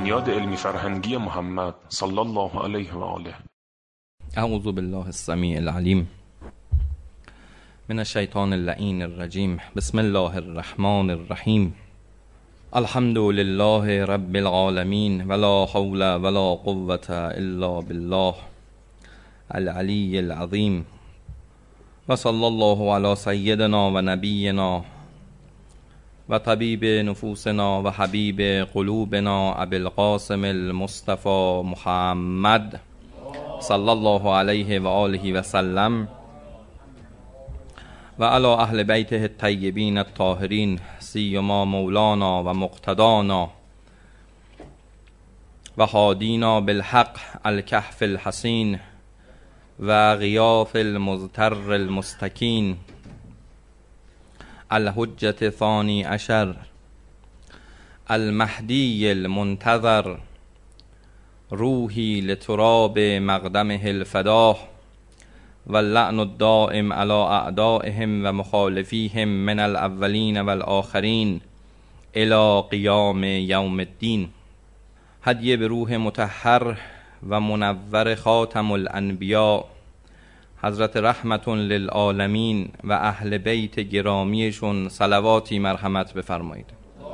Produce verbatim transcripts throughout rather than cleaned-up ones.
بنیاد علمی فرهنگی محمد صلی الله علیه و آله. اعوذ بالله السمیع العلیم من الشیطان اللعین الرجیم. بسم الله الرحمن الرحیم. الحمد لله رب العالمین ولا حول ولا قوة الا بالله العلی العظیم. و صلی الله علی سیدنا و نبینا و طبیب نفوسنا و حبیب قلوبنا ابی القاسم المصطفى محمد صلی الله علیه و آله و سلم و علی اهل بیته الطیبین الطاهرین سیما مولانا و مقتدانا و هادینا بالحق الکهف الحسین و غیاث المضطر المستکین الحجة ثانی عشر المهدی المنتظر روحی لتراب مقدمه الفداه و اللعن الدائم على اعدائهم و مخالفیهم من الاولین و الاخرین الى قیام یوم الدین. هدیه به روح مطهر و منور خاتم الانبیاء حضرت رحمت للعالمین و اهل بیت گرامیشون صلواتی مرحمت بفرمایید.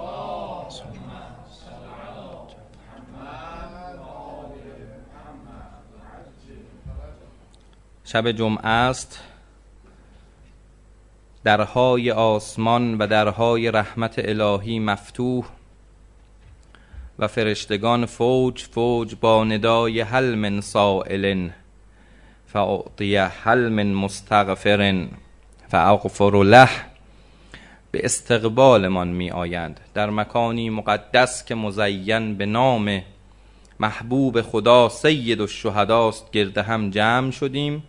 شب جمعه است، درهای آسمان و درهای رحمت الهی مفتوح و فرشتگان فوج فوج با ندای هل من سائل فاعطی هل من مستغفر فاغفر له به استقبالمان می آیند. در مکانی مقدس که مزین به نام محبوب خدا سید الشهداست گرد هم جمع شدیم.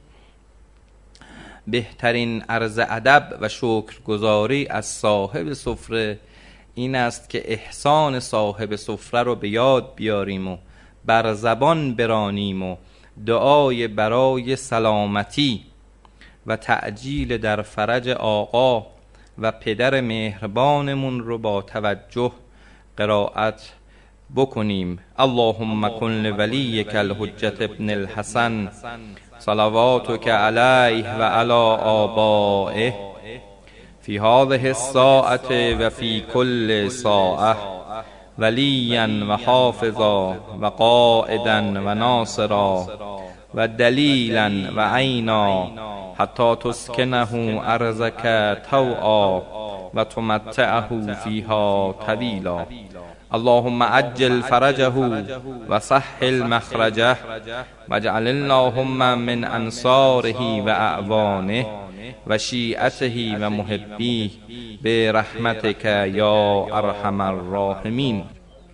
بهترین عرض ادب و شکرگزاری از صاحب سفره این است که احسان صاحب سفره رو به یاد بیاریم و بر زبان برانیم و دعای برای سلامتی و تعجیل در فرج آقا و پدر مهربانمون رو با توجه قرائت بکنیم. اللهم کن لولیک الحجة ابن الحسن صلواتک علیه و علی آبائه فی هذه الساعة و فی کل ساعة ولیا و حافظا و قائدا و ناصرا و دلیلا و عینا حتی تسکنه ارضک طوعا و تمتعه فیها طویلا. اللهم عجل فرجه و سهل مخرجه واجعل اللهم من انصاره و اعوانه و شیعته و محبیه برحمتک یا ارحم الراحمین.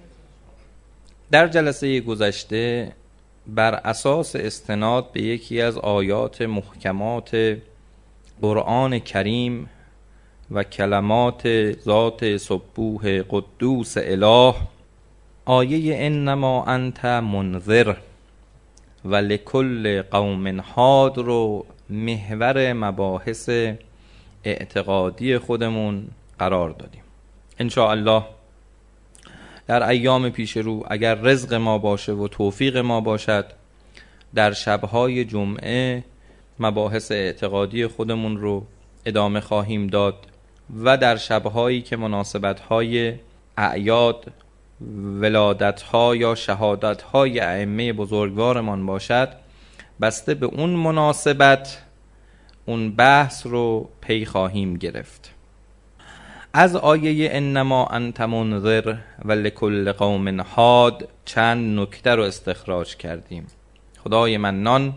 در جلسه گذشته بر اساس استناد به یکی از آیات محکمات قرآن کریم و کلمات ذات سبوح قدوس اله، آیه انما انت منذر و لکل قوم هاد رو محور مباحث اعتقادی خودمون قرار دادیم. ان شاء الله در ایام پیش رو اگر رزق ما باشه و توفیق ما باشد در شبهای جمعه مباحث اعتقادی خودمون رو ادامه خواهیم داد و در شبهایی که مناسبت‌های اعیاد، ولادت‌ها یا شهادت‌های ائمه بزرگوارمان باشد بسته به اون مناسبت اون بحث رو پی خواهیم گرفت. از آیه انما انت منذر و لکل قوم هاد چند نکته رو استخراج کردیم. خدای منان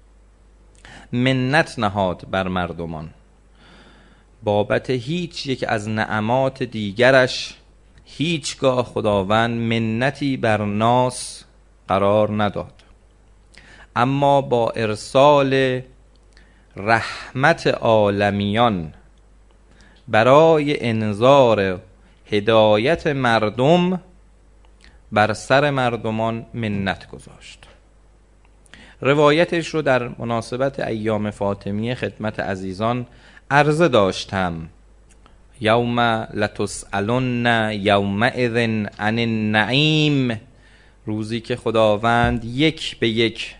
منت نهاد بر مردمان بابت هیچ یک از نعمات دیگرش. هیچگاه خداوند منتی بر ناس قرار نداد، اما با ارسال رحمت عالمیان برای انذار هدایت مردم بر سر مردمان منت گذاشت. روایتش رو در مناسبت ایام فاطمیه خدمت عزیزان عرضه داشتم. یوم لتسألن یومئذ عن النعیم روزی که خداوند یک به یک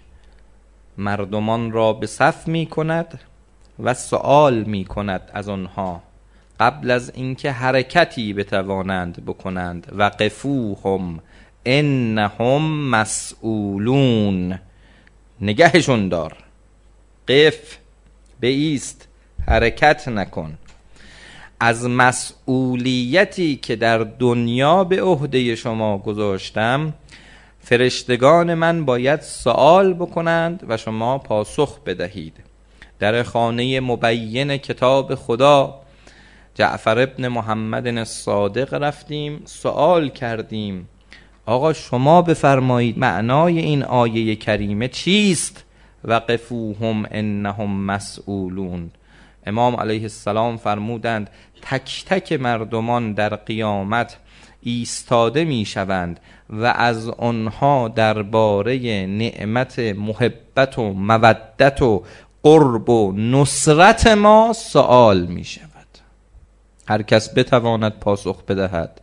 مردمان را به صف می کند و سؤال می کند از آنها قبل از اینکه حرکتی بتوانند بکنند وقفوهم انهم مسئولون. نگهشون دار، قف، بایست، حرکت نکن. از مسئولیتی که در دنیا به عهده شما گذاشتم فرشتگان من باید سوال بکنند و شما پاسخ بدهید. در خانه مبین کتاب خدا جعفر ابن محمد الصادق رفتیم، سوال کردیم آقا شما بفرمایید معنای این آیه کریمه چیست؟ وقفوهم انهم مسئولون. امام علیه السلام فرمودند تک تک مردمان در قیامت ایستاده می شوند و از آنها درباره نعمت محبت و مودت و قرب و نصرت ما سوال می شود. هر کس بتواند پاسخ بدهد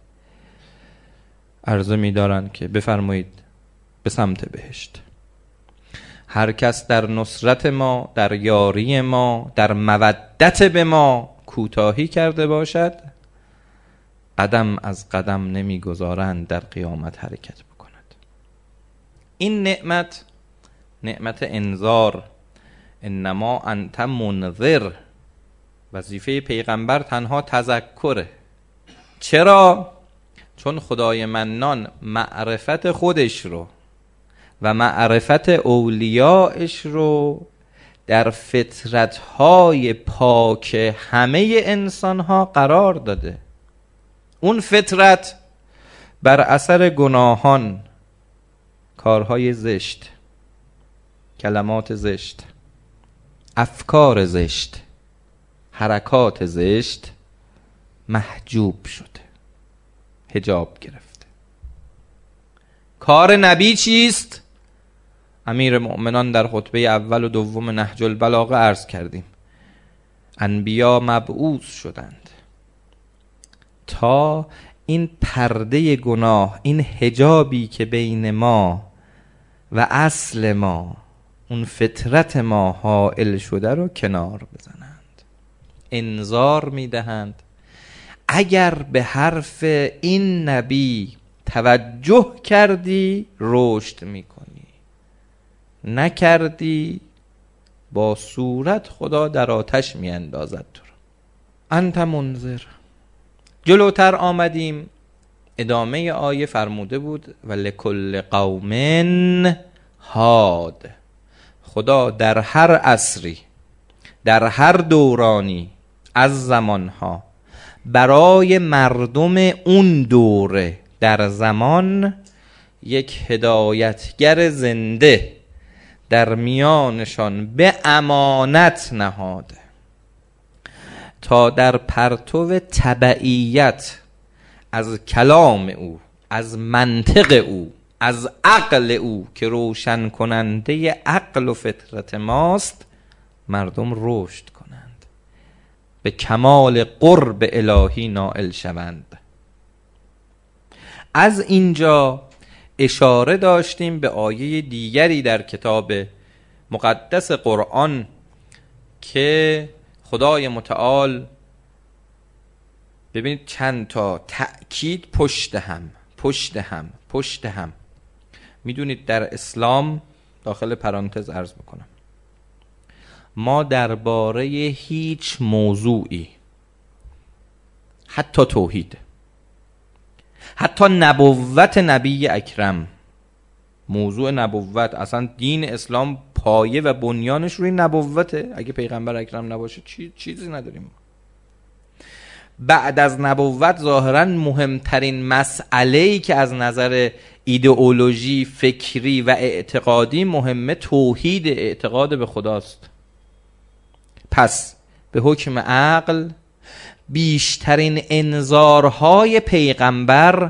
عرضه می دارند که بفرمایید به سمت بهشت. هر کس در نصرت ما، در یاری ما، در مودت به ما کوتاهی کرده باشد قدم از قدم نمیگذارند در قیامت حرکت بکند. این نعمت نعمت انذار، انما انت منذر. وظیفه پیغمبر تنها تذکره. چرا؟ چون خدای منان معرفت خودش رو و معرفت اولیاءش رو در فطرت‌های پاک همه انسان‌ها قرار داده. اون فطرت بر اثر گناهان، کارهای زشت، کلمات زشت، افکار زشت، حرکات زشت محجوب شده، حجاب گرفته. کار نبی چیست؟ امیر مؤمنان در خطبه اول و دوم نهج البلاغه عرض کردیم انبیا مبعوث شدند تا این پرده گناه، این حجابی که بین ما و اصل ما، اون فطرت ما حائل شده رو کنار بزنند. انذار میدهند اگر به حرف این نبی توجه کردی رشد میکنی، نکردی با صورت خدا در آتش میاندازد تو رو. انت منذر. جلوتر آمدیم ادامه آیه فرموده بود و لکل قوم هاد. خدا در هر عصری، در هر دورانی از زمانها برای مردم اون دوره در زمان یک هدایتگر زنده در میانشان به امانت نهاده تا در پرتو تبعیت از کلام او، از منطق او، از عقل او که روشن کننده عقل و فطرت ماست مردم رشد کنند، به کمال قرب الهی نائل شوند. از اینجا اشاره داشتیم به آیه دیگری در کتاب مقدس قرآن که خدای متعال ببینید چند تا تأکید پشت هم پشت هم پشت هم. میدونید در اسلام، داخل پرانتز عرض میکنم، ما درباره هیچ موضوعی، حتی توحید، حتی نبوت نبی اکرم، موضوع نبوت، اصلا دین اسلام پایه و بنیانش روی نبوته. اگه پیغمبر اکرم نباشه چی، چیزی نداریم. بعد از نبوت ظاهرا مهمترین مسئله‌ای که از نظر ایدئولوژی، فکری و اعتقادی مهمه توحید، اعتقاد به خداست. پس به حکم عقل بیشترین انذارهای پیغمبر،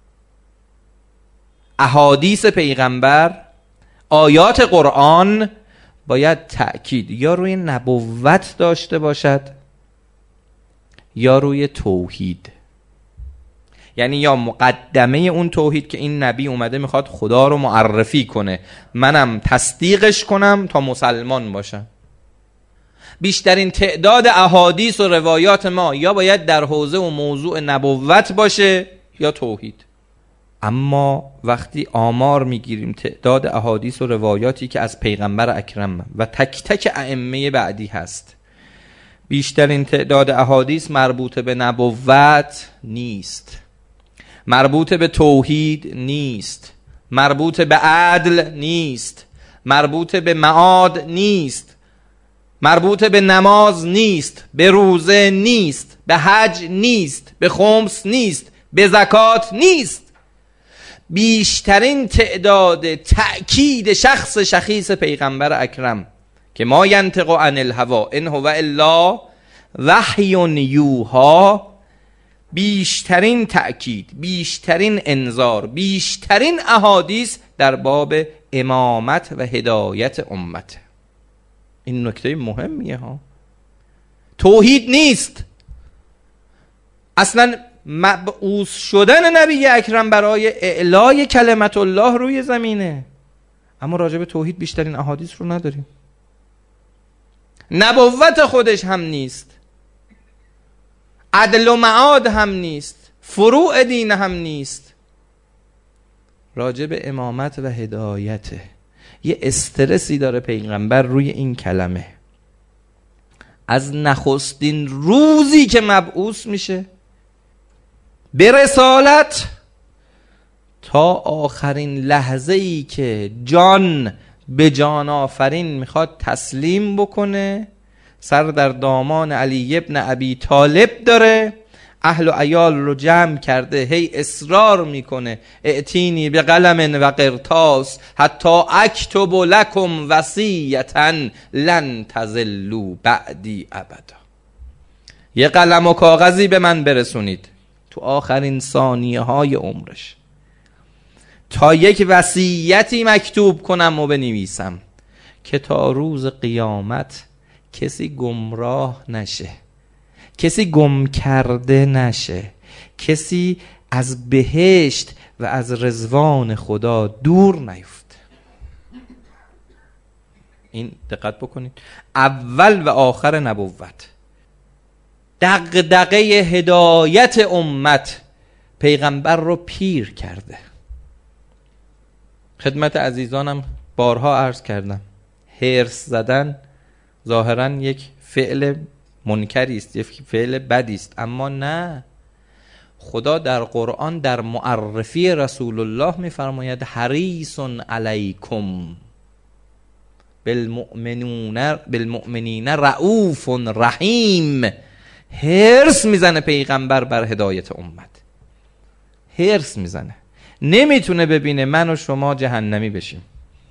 احادیث پیغمبر، آیات قرآن باید تأکید یا روی نبوت داشته باشد یا روی توحید. یعنی یا مقدمه اون توحید که این نبی اومده میخواد خدا رو معرفی کنه، منم تصدیقش کنم تا مسلمان باشم. بیشترین تعداد احادیث و روایات ما یا باید در حوزه و موضوع نبوت باشه یا توحید. اما وقتی آمار میگیریم تعداد احادیث و روایاتی که از پیغمبر اکرم و تک تک ائمه بعدی هست، بیشترین تعداد احادیث مربوط به نبوت نیست، مربوط به توحید نیست، مربوط به عدل نیست، مربوط به معاد نیست، مربوط به نماز نیست، به روزه نیست، به حج نیست، به خمس نیست، به زکات نیست. بیشترین تعداد تأکید شخص شخیص پیغمبر اکرم که ما ینطق عن الهوا ان هو الا وحی یوحی، بیشترین تأکید، بیشترین انذار، بیشترین احادیث در باب امامت و هدایت امت. این نکته مهمیه ها. توحید نیست. اصلا مبعوث شدن نبی اکرم برای اعلای کلمت الله روی زمینه، اما راجع به توحید بیشترین احادیث رو نداریم. نبوت خودش هم نیست، عدل و معاد هم نیست، فروع دین هم نیست، راجع به امامت و هدایته. یه استرسی داره پیغمبر روی این کلمه. از نخستین روزی که مبعوث میشه به رسالت تا آخرین لحظه ای که جان به جان آفرین میخواد تسلیم بکنه، سر در دامان علی ابن ابی طالب داره، اهل و عیال رو جمع کرده، هی اصرار میکنه ائتینی به قلم و قرطاس حتی اکتب لکم وصیتا لن تضلوا بعدی ابدا. یه قلم و کاغذی به من برسونید تو آخرین ثانیه های عمرش تا یک وصیتی مکتوب کنم و بنویسم که تا روز قیامت کسی گمراه نشه، کسی گم کرده نشه، کسی از بهشت و از رضوان خدا دور نیفته. این دقت بکنید، اول و آخر نبوت، دغدغه هدایت امت پیغمبر رو پیر کرده. خدمت عزیزانم بارها عرض کردم، هرس زدن ظاهراً یک فعل منکری است، یک فعل بدی است، اما نه. خدا در قرآن در معرفی رسول الله می‌فرماید حریص علیکم بالمؤمنون بالمؤمنین رؤوف رحیم. هرس میزنه پیغمبر بر هدایت امت، هرس میزنه. نمیتونه ببینه من و شما جهنمی بشیم،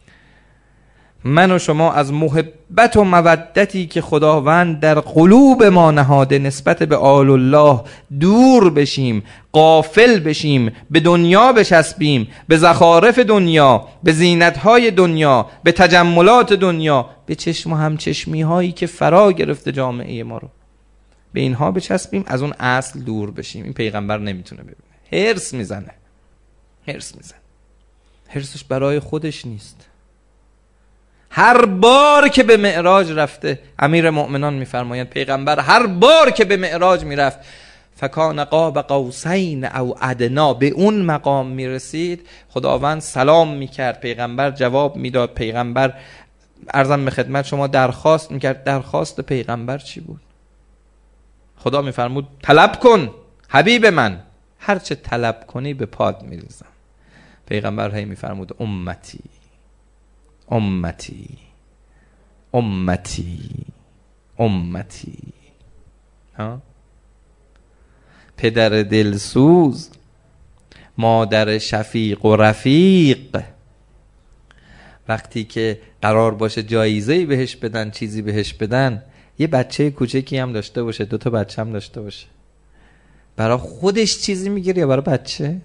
من و شما از محبت و مودتی که خداوند در قلوب ما نهاده نسبت به آل الله دور بشیم، غافل بشیم، به دنیا بچسبیم، به زخارف دنیا، به زینت‌های دنیا، به تجملات دنیا، به چشم و همچشمی هایی که فرا گرفته جامعه ما رو، به اینها بچسبیم، از اون اصل دور بشیم. این پیغمبر نمیتونه ببینه، هرس میزنه، هرس میزنه. هرسش برای خودش نیست. هر بار که به معراج رفته، امیر مؤمنان میفرمایند پیغمبر هر بار که به معراج میرفت فکان قاب قوسین او ادنا، به اون مقام میرسید، خداوند سلام میکرد، پیغمبر جواب میداد، پیغمبر عرضم به خدمت شما درخواست میکرد. درخواست پیغمبر چی بود؟ خدا میفرمود طلب کن حبیب من، هر چه طلب کنی به پاد میریزم. پیغمبر هی میفرمود امتی امتی امتی امتی. ها؟ پدر دلسوز، مادر شفیق و رفیق، وقتی که قرار باشه جایزه‌ای بهش بدن، چیزی بهش بدن، یه بچه کوچکی هم داشته باشه، دو تا بچه هم داشته باشه، برای خودش چیزی میگیره یا برای بچه؟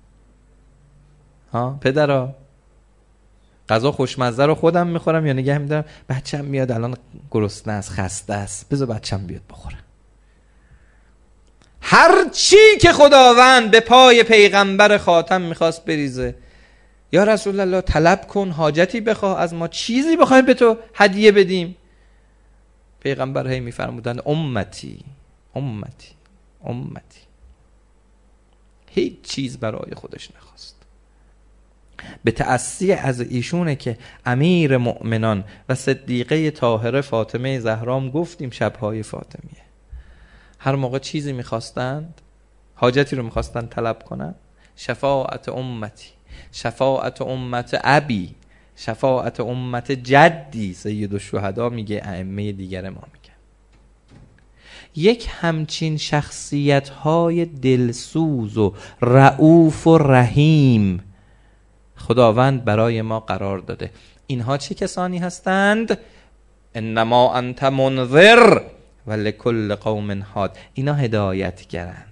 ها پدرها، غذا خوشمزه رو خودم میخورم یا نگه میدارم بچه‌م میاد الان گرسنه است، خسته است، بذار بچه‌م بیاد بخوره. هر چی که خداوند به پای پیغمبر خاتم میخواست بریزه. یا رسول الله طلب کن، حاجتی بخواه از ما، چیزی بخوایم به تو هدیه بدیم. پیغمبر هی میفرمودن امتی امتی امتی. هیچ چیز برای خودش نخواست. به تأسی از ایشونه که امیر مؤمنان و صدیقه طاهره فاطمه زهرام گفتیم شبهای فاطمیه، هر موقع چیزی میخواستند، حاجتی رو میخواستند طلب کنن، شفاعت امتی، شفاعت امت ابی، شفاعت امت جدی، سید الشهدا میگه، ائمه دیگر ما میگه. یک همچین شخصیت های دلسوز و رؤوف و رحیم خداوند برای ما قرار داده. اینها چه کسانی هستند؟ انما انت منذر و لکل قوم هاد. اینا هدایتگرن.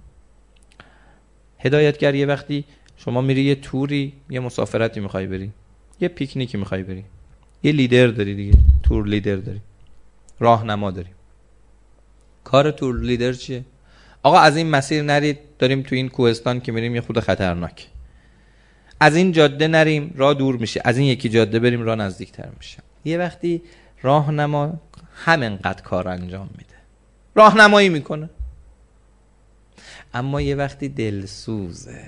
هدایتگر یه وقتی شما میری یه توری، یه مسافرتی میخوای بری، یه پیکنیکی میخوای بری، یه لیدر داری دیگه، تور لیدر داری، راهنما داری. کار تور لیدر چیه؟ آقا از این مسیر نرید، داریم تو این کوهستان که میریم یه خود خطرناک. از این جاده نریم، راه دور میشه. از این یکی جاده بریم، راه نزدیکتر میشه. یه وقتی راهنما همینقدر کار انجام میده، راهنمایی میکنه. اما یه وقتی دلسوزه،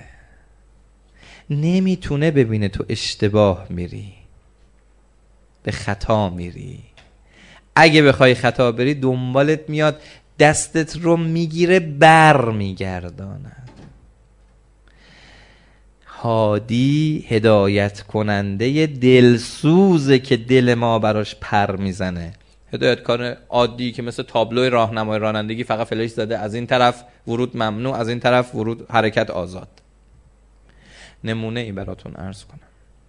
نمیتونه ببینه تو اشتباه میری، به خطا میری. اگه بخوای خطا بری دنبالت میاد، دستت رو میگیره، بر میگرداند. هادی هدایت کننده دلسوزه که دل ما براش پر میزنه. هدایتکار عادی که مثل تابلوی راهنمای رانندگی فقط فلش زده، از این طرف ورود ممنوع، از این طرف ورود حرکت آزاد. نمونه ای براتون عرض کنم.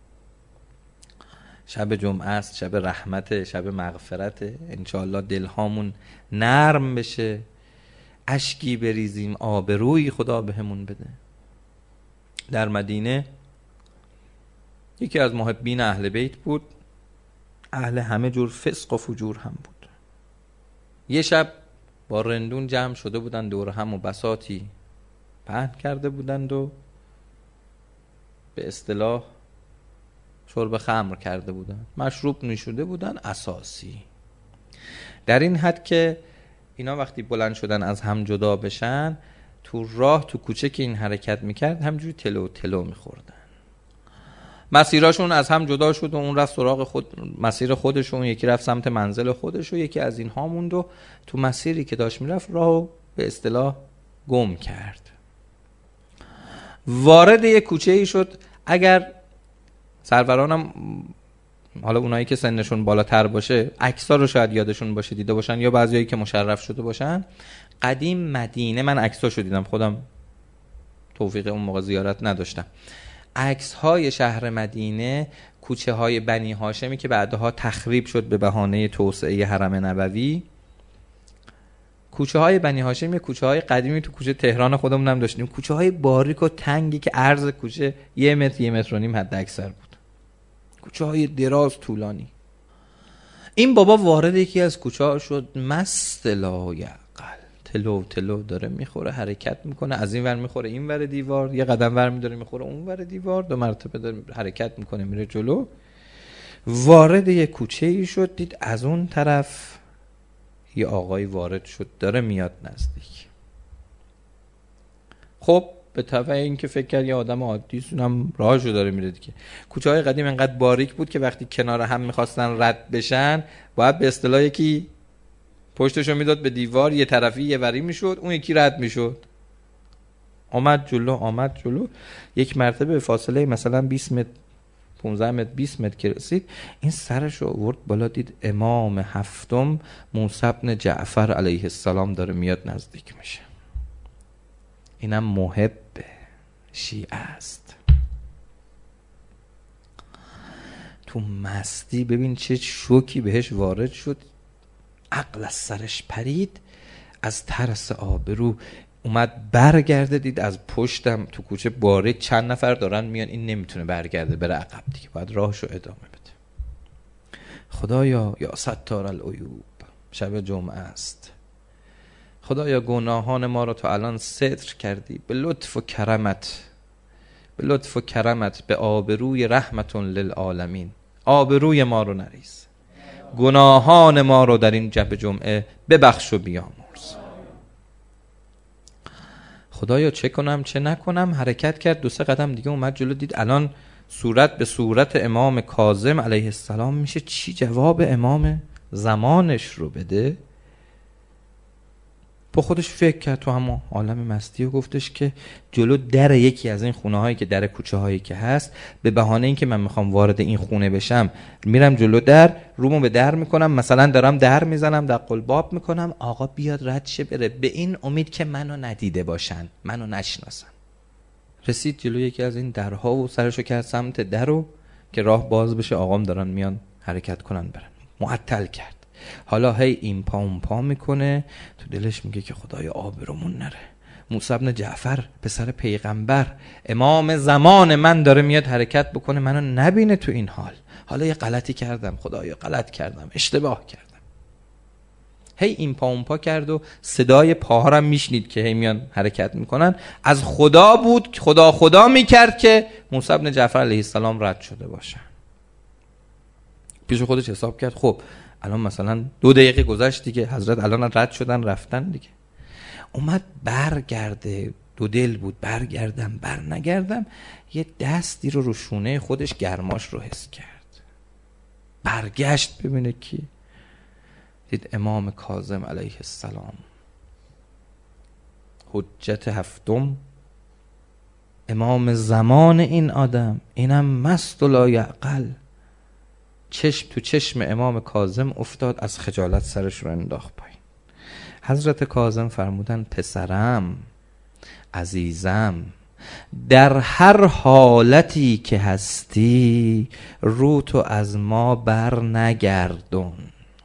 شب جمعه است، شب رحمت، شب مغفرت. انشاءالله دلهامون نرم بشه، اشکی بریزیم، آبرویی خدا بهمون بده. در مدینه یکی از محبین اهل بیت بود، اهل همه جور فسق و فجور هم بود. یه شب با رندون جمع شده بودن دور هم و بساطی پهن کرده بودند و به اصطلاح شرب خمر کرده بودن، مشروب نوشیده بودن اساسی. در این حد که اینا وقتی بلند شدن از هم جدا بشن، تو راه تو کوچه که این حرکت میکرد همجوری تلو تلو میخوردن. مسیراشون از هم جدا شد و اون رفت سراغ خود مسیر خودشون، یکی رفت سمت منزل خودش و یکی از اینها موند و تو مسیری که داشت میرفت راهو به اصطلاح گم کرد. وارد یک کوچه ای شد. اگر سرورانم حالا اونایی که سنشون بالاتر باشه عکس‌ها رو شاید یادشون باشه، دیده باشن، یا بعضیایی که مشرف شده باشن، قدیم مدینه، من عکساشو دیدم، خودم توفیق اون موقع زیارت نداشتم، عکس‌های شهر مدینه، کوچه‌های بنی هاشمی که بعدها تخریب شد به بهانه توسعه حرم نبوی. کوچه‌های بنی هاشم یه کوچه‌های قدیمی تو کوچه تهران خودمون هم داشتیم، کوچه‌های باریک و تنگی که عرض کوچه یه متر یه متر و نیم حد اکثر بود، کوچه‌های دراز طولانی. این بابا وارد یکی از کوچه‌ها شد، مست لایعقل، تلو تلو داره میخوره، حرکت میکنه، از این ور میخوره این ور دیوار، یه قدم ور میداره میخوره اون ور دیوار، دو مرتبه داره حرکت میکنه میره جلو. وارد یه کوچه‌ای شد، دید از اون طرف یه آقای وارد شد داره میاد نزدیک. خب به طبع این که فکر کرد یه آدم عادی اونم راهشو داره میره دیگه. کوچه‌های قدیم انقدر باریک بود که وقتی کنار هم میخواستن رد بشن باید به اصطلاح یکی پشتشو میداد به دیوار، یه طرفی یه وری میشد، اون یکی رد میشد. آمد جلو آمد جلو یک مرتبه به فاصله مثلا بیست متر پانزده متر بیست متر که رسید، این سرش رو آورد بالا، دید امام هفتم موسی بن جعفر علیه السلام داره میاد نزدیک میشه. اینم محب شیعه است. تو مستی ببین چه شوکی بهش وارد شد، عقل از سرش پرید، از ترس آبرو اومد برگرده، دید از پشتم تو کوچه باریک چند نفر دارن میان، این نمیتونه برگرده بره عقب دیگه، باید راهشو ادامه بده. خدایا یا ستار العیوب، شب جمعه است، خدایا گناهان ما رو تو الان ستر کردی به لطف و کرمت، به لطف و کرمت، به آبروی رحمتون للعالمین. آبروی ما رو نریز، گناهان ما رو در این جب جمعه ببخش و بیامرز. خدایا چه کنم چه نکنم. حرکت کرد، دو سه قدم دیگه اومد جلو، دید الان صورت به صورت امام کاظم علیه السلام میشه، چی جواب امام زمانش رو بده؟ با خودش فکر کرد تو همون عالم مستی و گفتش که جلو در یکی از این خونه هایی که در کوچه هایی که هست، به بهانه این که من میخوام وارد این خونه بشم میرم جلو در، رومو به در میکنم، مثلا دارم در میزنم، در قلباب میکنم، آقا بیاد رد شه بره، به این امید که منو ندیده باشن، منو نشناسن. رسید جلو یکی از این درها و سرشو کرد سمت درو که راه باز بشه، آقام دارن میان حرکت کنن برن. معطل کرد. حالا هی این پا اون پا میکنه، تو دلش میگه که خدایا آبرومون نره. موسی بن جعفر پسر پیغمبر، امام زمان من داره میاد حرکت بکنه، منو نبینه تو این حال. حالا یه غلطی کردم، خدایا غلط کردم، اشتباه کردم. هی این پا اون پا کرد و صدای پاها هم میشنید که هی میان حرکت میکنن. از خدا بود، خدا خدا میکرد که موسی بن جعفر علیه السلام رد شده باشه. پیش خودش حساب کرد خب الان مثلا دو دقیقه گذشت دیگه، حضرت الان رد شدن رفتن دیگه. اومد برگرده، دو دل بود برگردم بر نگردم، یه دستی رو رو شونه خودش گرماش رو حس کرد. برگشت ببینه کی، دید امام کاظم علیه السلام، حجت هفتم، امام زمان این آدم، اینم مست و لایعقل. چشم تو چشم امام کاظم افتاد، از خجالت سرش رو انداخت پایین. حضرت کاظم فرمودن پسرم، عزیزم، در هر حالتی که هستی رو تو از ما بر نگردون.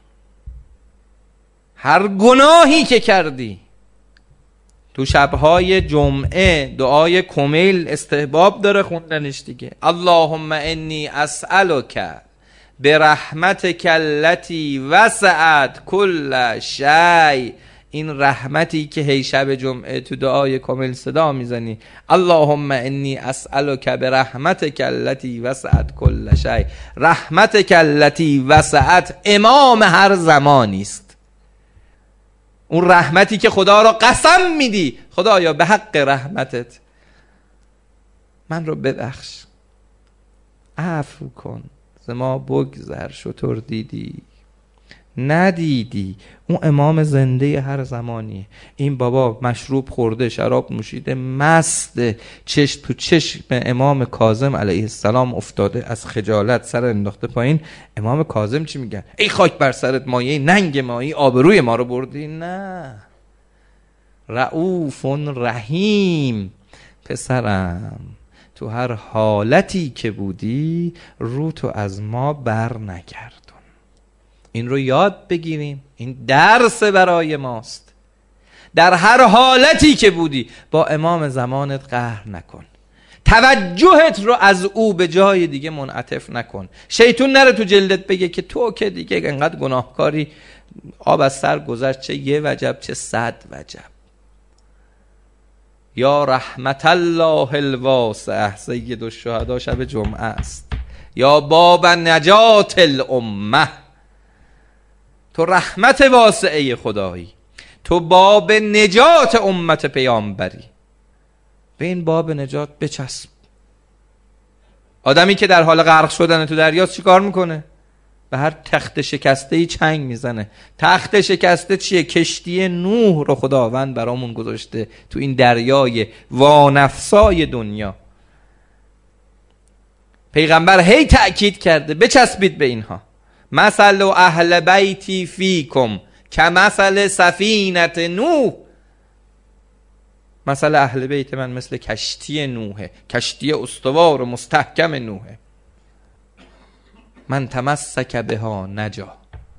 هر گناهی که کردی، تو شبهای جمعه دعای کمیل استحباب داره خوندنش دیگه. اللهم انی اسألک برحمتک التی وسعت کل شیء. این رحمتی که هی شب جمعه تو دعای کامل صدا میزنی، اللهم انی اسألک برحمتک التی وسعت کل شیء. رحمتک التی وسعت امام هر زمانی است. اون رحمتی که خدا را قسم میدی، خدایا به حق رحمتت من رو ببخش، عفو کن، ز ما بگذر، شطور دیدی ندیدی. اون امام زنده هر زمانیه. این بابا مشروب خورده، شراب نوشیده، مست، چشم تو چشم امام کاظم علیه السلام افتاده، از خجالت سر انداخته پایین. امام کاظم چی میگن؟ ای خاک بر سرت مایه ننگ مایی، آبروی ما رو بردی. نه، رؤوف رحیم. پسرم تو هر حالتی که بودی رو تو از ما بر نگردون. این رو یاد بگیریم، این درس برای ماست. در هر حالتی که بودی با امام زمانت قهر نکن، توجهت رو از او به جای دیگه منعطف نکن. شیطون نره تو جلدت بگه که تو که دیگه انقدر گناهکاری، آب از سر گذشت، چه یه وجب چه صد وجب. یا رحمت الله الواسع، سید الشهدا شب جمعه است. یا باب نجات الامه، تو رحمت واسعه خدایی، تو باب نجات امت پیامبری. به این باب نجات بچسب. آدمی که در حال غرق شدن تو دریا چی کار میکنه؟ به هر تخت شکسته‌ای چنگ میزنه. تخت شکسته چیه؟ کشتی نوح رو خداوند برامون گذاشته تو این دریای وانفسای دنیا. پیغمبر هی تأکید کرده بچسبید به اینها. مثل اهل بیتی فیکم کمثل سفینه نوح. مثل اهل بیت من مثل کشتی نوحه، کشتی استوار و مستحکم نوحه. من تمسک بها نجا.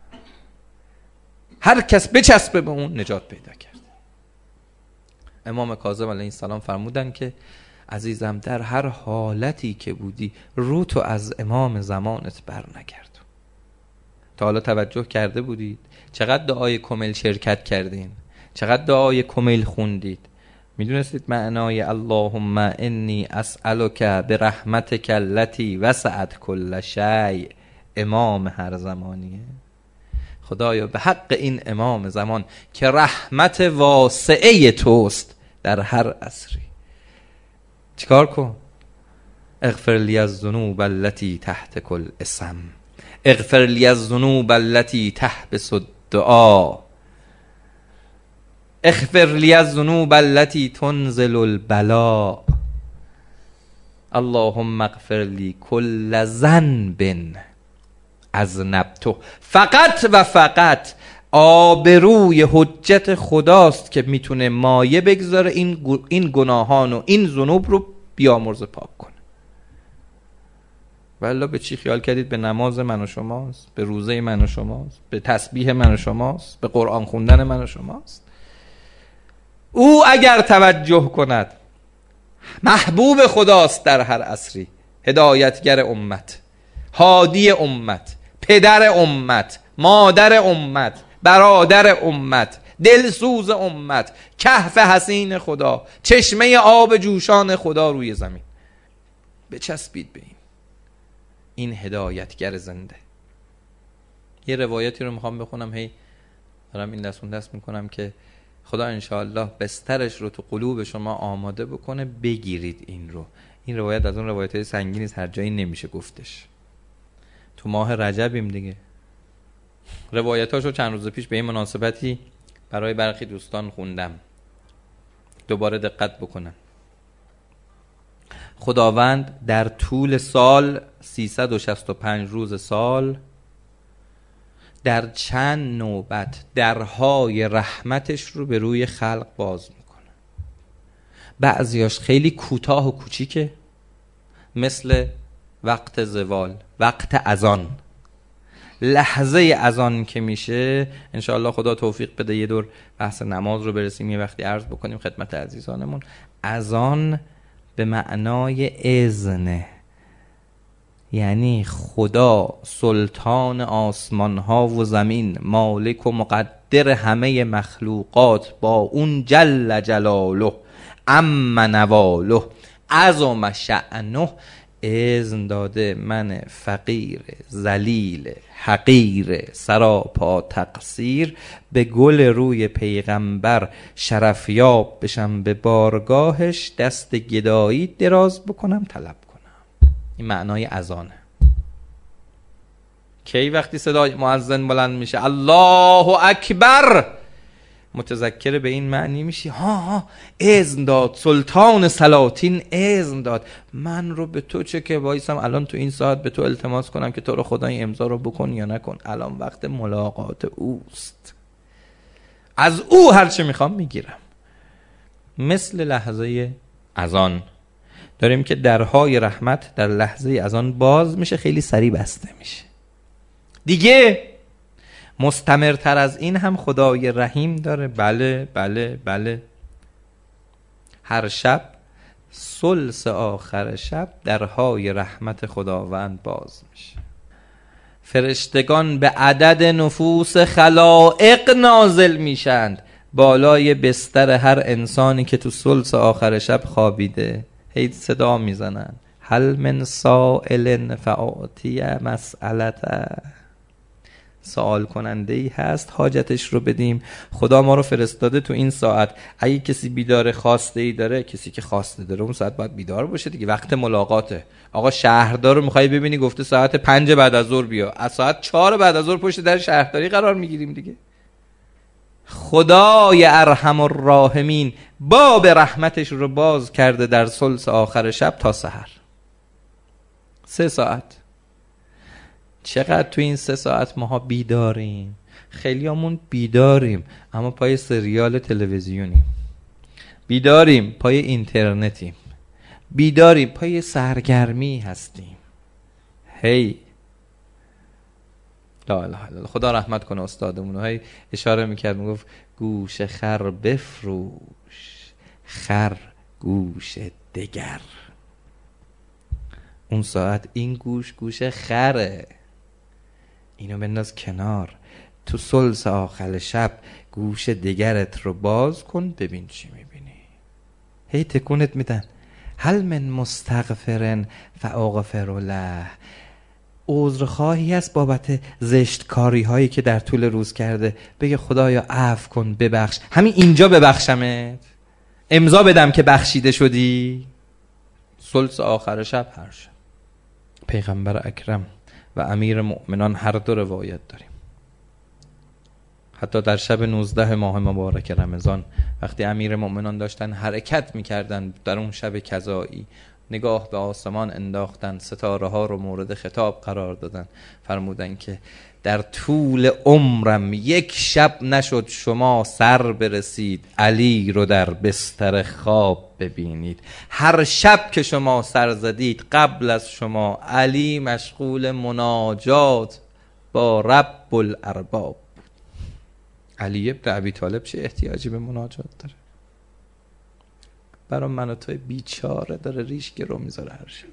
هر کس بچسبه به اون نجات پیدا کرد. امام کاظم علیه السلام فرمودن که عزیزم در هر حالتی که بودی رو تو از امام زمانت بر نگرد. تا حالا توجه کرده بودید چقدر دعای کمیل شرکت کردین؟ چقدر دعای کمیل خوندید؟ میدونستید معنای اللهم انی اسألک برحمتک التی وسعت کل شیء امام هر زمانیه؟ خدایا به حق این امام زمان که رحمت واسعه توست در هر عصری، چیکار کن؟ اغفر لی الذنوب التي تحت کل اسم، اغفر لی الذنوب التي تحبس الدعا، اغفر لی الذنوب التي تنزل البلاء، اللهم اغفر لی کل ذنب اذنبته. فقط و فقط آبروی حجت خداست که میتونه مایه بگذاره این این گناهان و این ذنوب رو بیامرزه، پاک کنه. والله به چی خیال کردید؟ به نماز من و شماست، به روزه من و شماست، به تسبیح من و شماست، به قرآن خوندن من و شماست. او اگر توجه کند محبوب خداست در هر عصری، هدایتگر امت، هادی امت، پدر امت، مادر امت، برادر امت، دلسوز امت، کهف حسین خدا، چشمه آب جوشان خدا روی زمین. بچسبید به این این هدایتگر زنده. یه روایتی رو میخوام بخونم، هی دارم این دستون دست میکنم که خدا انشاءالله بسترش رو تو قلوب شما آماده بکنه، بگیرید این رو. این روایت از اون روایت‌های سنگینی است، هر جایی نمیشه گفتش. تو ماه رجبیم دیگه. روایتاشو چند روز پیش به این مناسبتی برای برخی دوستان خوندم، دوباره دقت بکنن. خداوند در طول سال سیصد و شصت و پنج روز سال در چند نوبت درهای رحمتش رو به روی خلق باز میکنه. بعضیاش خیلی کوتاه و کوچیکه، مثل وقت زوال، وقت اذان، لحظه اذان که میشه. انشاءالله خدا توفیق بده یه دور بحث نماز رو برسیم، یه وقتی عرض بکنیم خدمت عزیزانمون. اذان به معنای اذنه، یعنی خدا سلطان آسمان ها و زمین، مالک و مقدر همه مخلوقات، با اون جل جلاله عم نواله عظم شأنه اذن داده من فقیر ذلیل حقیر سراپا تقصیر به گل روی پیغمبر شرفیاب بشم، به بارگاهش دست گدایی دراز بکنم طلب کنم. این معنای اذانه. کی وقتی صدای مؤذن بلند میشه الله اکبر، متذکر به این معنی میشی ها ها اذن داد سلطان سلاطین، اذن داد من رو به تو چه که وایسم الان تو این ساعت به تو التماس کنم که تو رو خدا این امضا رو بکن یا نکن. الان وقت ملاقات اوست، از او هر چه میخوام میگیرم. مثل لحظه اذان داریم که درهای رحمت در لحظه اذان باز میشه، خیلی سریع بسته میشه. دیگه مستمرتر از این هم خدای رحیم داره. بله بله بله، هر شب ثلث آخر شب درهای رحمت خداوند باز میشه. فرشتگان به عدد نفوس خلائق نازل میشند بالای بستر هر انسانی که تو ثلث آخر شب خوابیده، هی صدا میزنن هل من سائل فاعطی مسئلته، سوال کننده ای هست حاجتش رو بدیم. خدا ما رو فرستاده تو این ساعت. اگه کسی بیدار خواسته ای داره، کسی که خواسته داره اون ساعت باید بیدار باشه دیگه، وقت ملاقاته. آقا شهردار رو میخوای ببینی، گفته ساعت پنج بعد از ظهر بیا، از ساعت چهار بعد از ظهر پشت در شهرداری قرار میگیریم دیگه. خدای ارحم الراحمین باب رحمتش رو باز کرده در ثلث آخر شب تا سحر، سه ساعت. چقدر تو این سه ساعت ماها بیداریم؟ خیلیامون بیداریم اما پای سریال تلویزیونیم، بیداریم پای اینترنتیم، بیداریم پای سرگرمی هستیم. هی لا اله الا الله. خدا رحمت کنه استادمون. هی اشاره میکرد میگفت گوش خر بفروش، خر گوش دگر. اون ساعت این گوش گوش خره، اینو بنداز کنار. تو ثلث آخر شب گوش دگرت رو باز کن ببین چی میبینی. هی تکونت میدن. هل من مستغفرن فاغفر له. عذرخواهی است بابت زشتکاری هایی که در طول روز کرده، بگه خدایا عفو کن ببخش، همین اینجا ببخشمت، امضا بدم که بخشیده شدی. ثلث آخر شب هر شب. پیغمبر اکرم و امیر مؤمنان هر دو روایت داریم. حتی در شب نوزده ماه مبارک رمضان وقتی امیر مؤمنان داشتن حرکت میکردن در اون شب کذایی، نگاه به آسمان انداختن، ستاره ها رو مورد خطاب قرار دادن، فرمودن که در طول عمرم یک شب نشد شما سر برسید علی رو در بستر خواب ببینید. هر شب که شما سر زدید قبل از شما علی مشغول مناجات با رب الارباب بود. علی ابن ابی طالب چه احتیاجی به مناجات داره؟ برای من و توی بیچاره داره ریش گرو میذاره هر شب.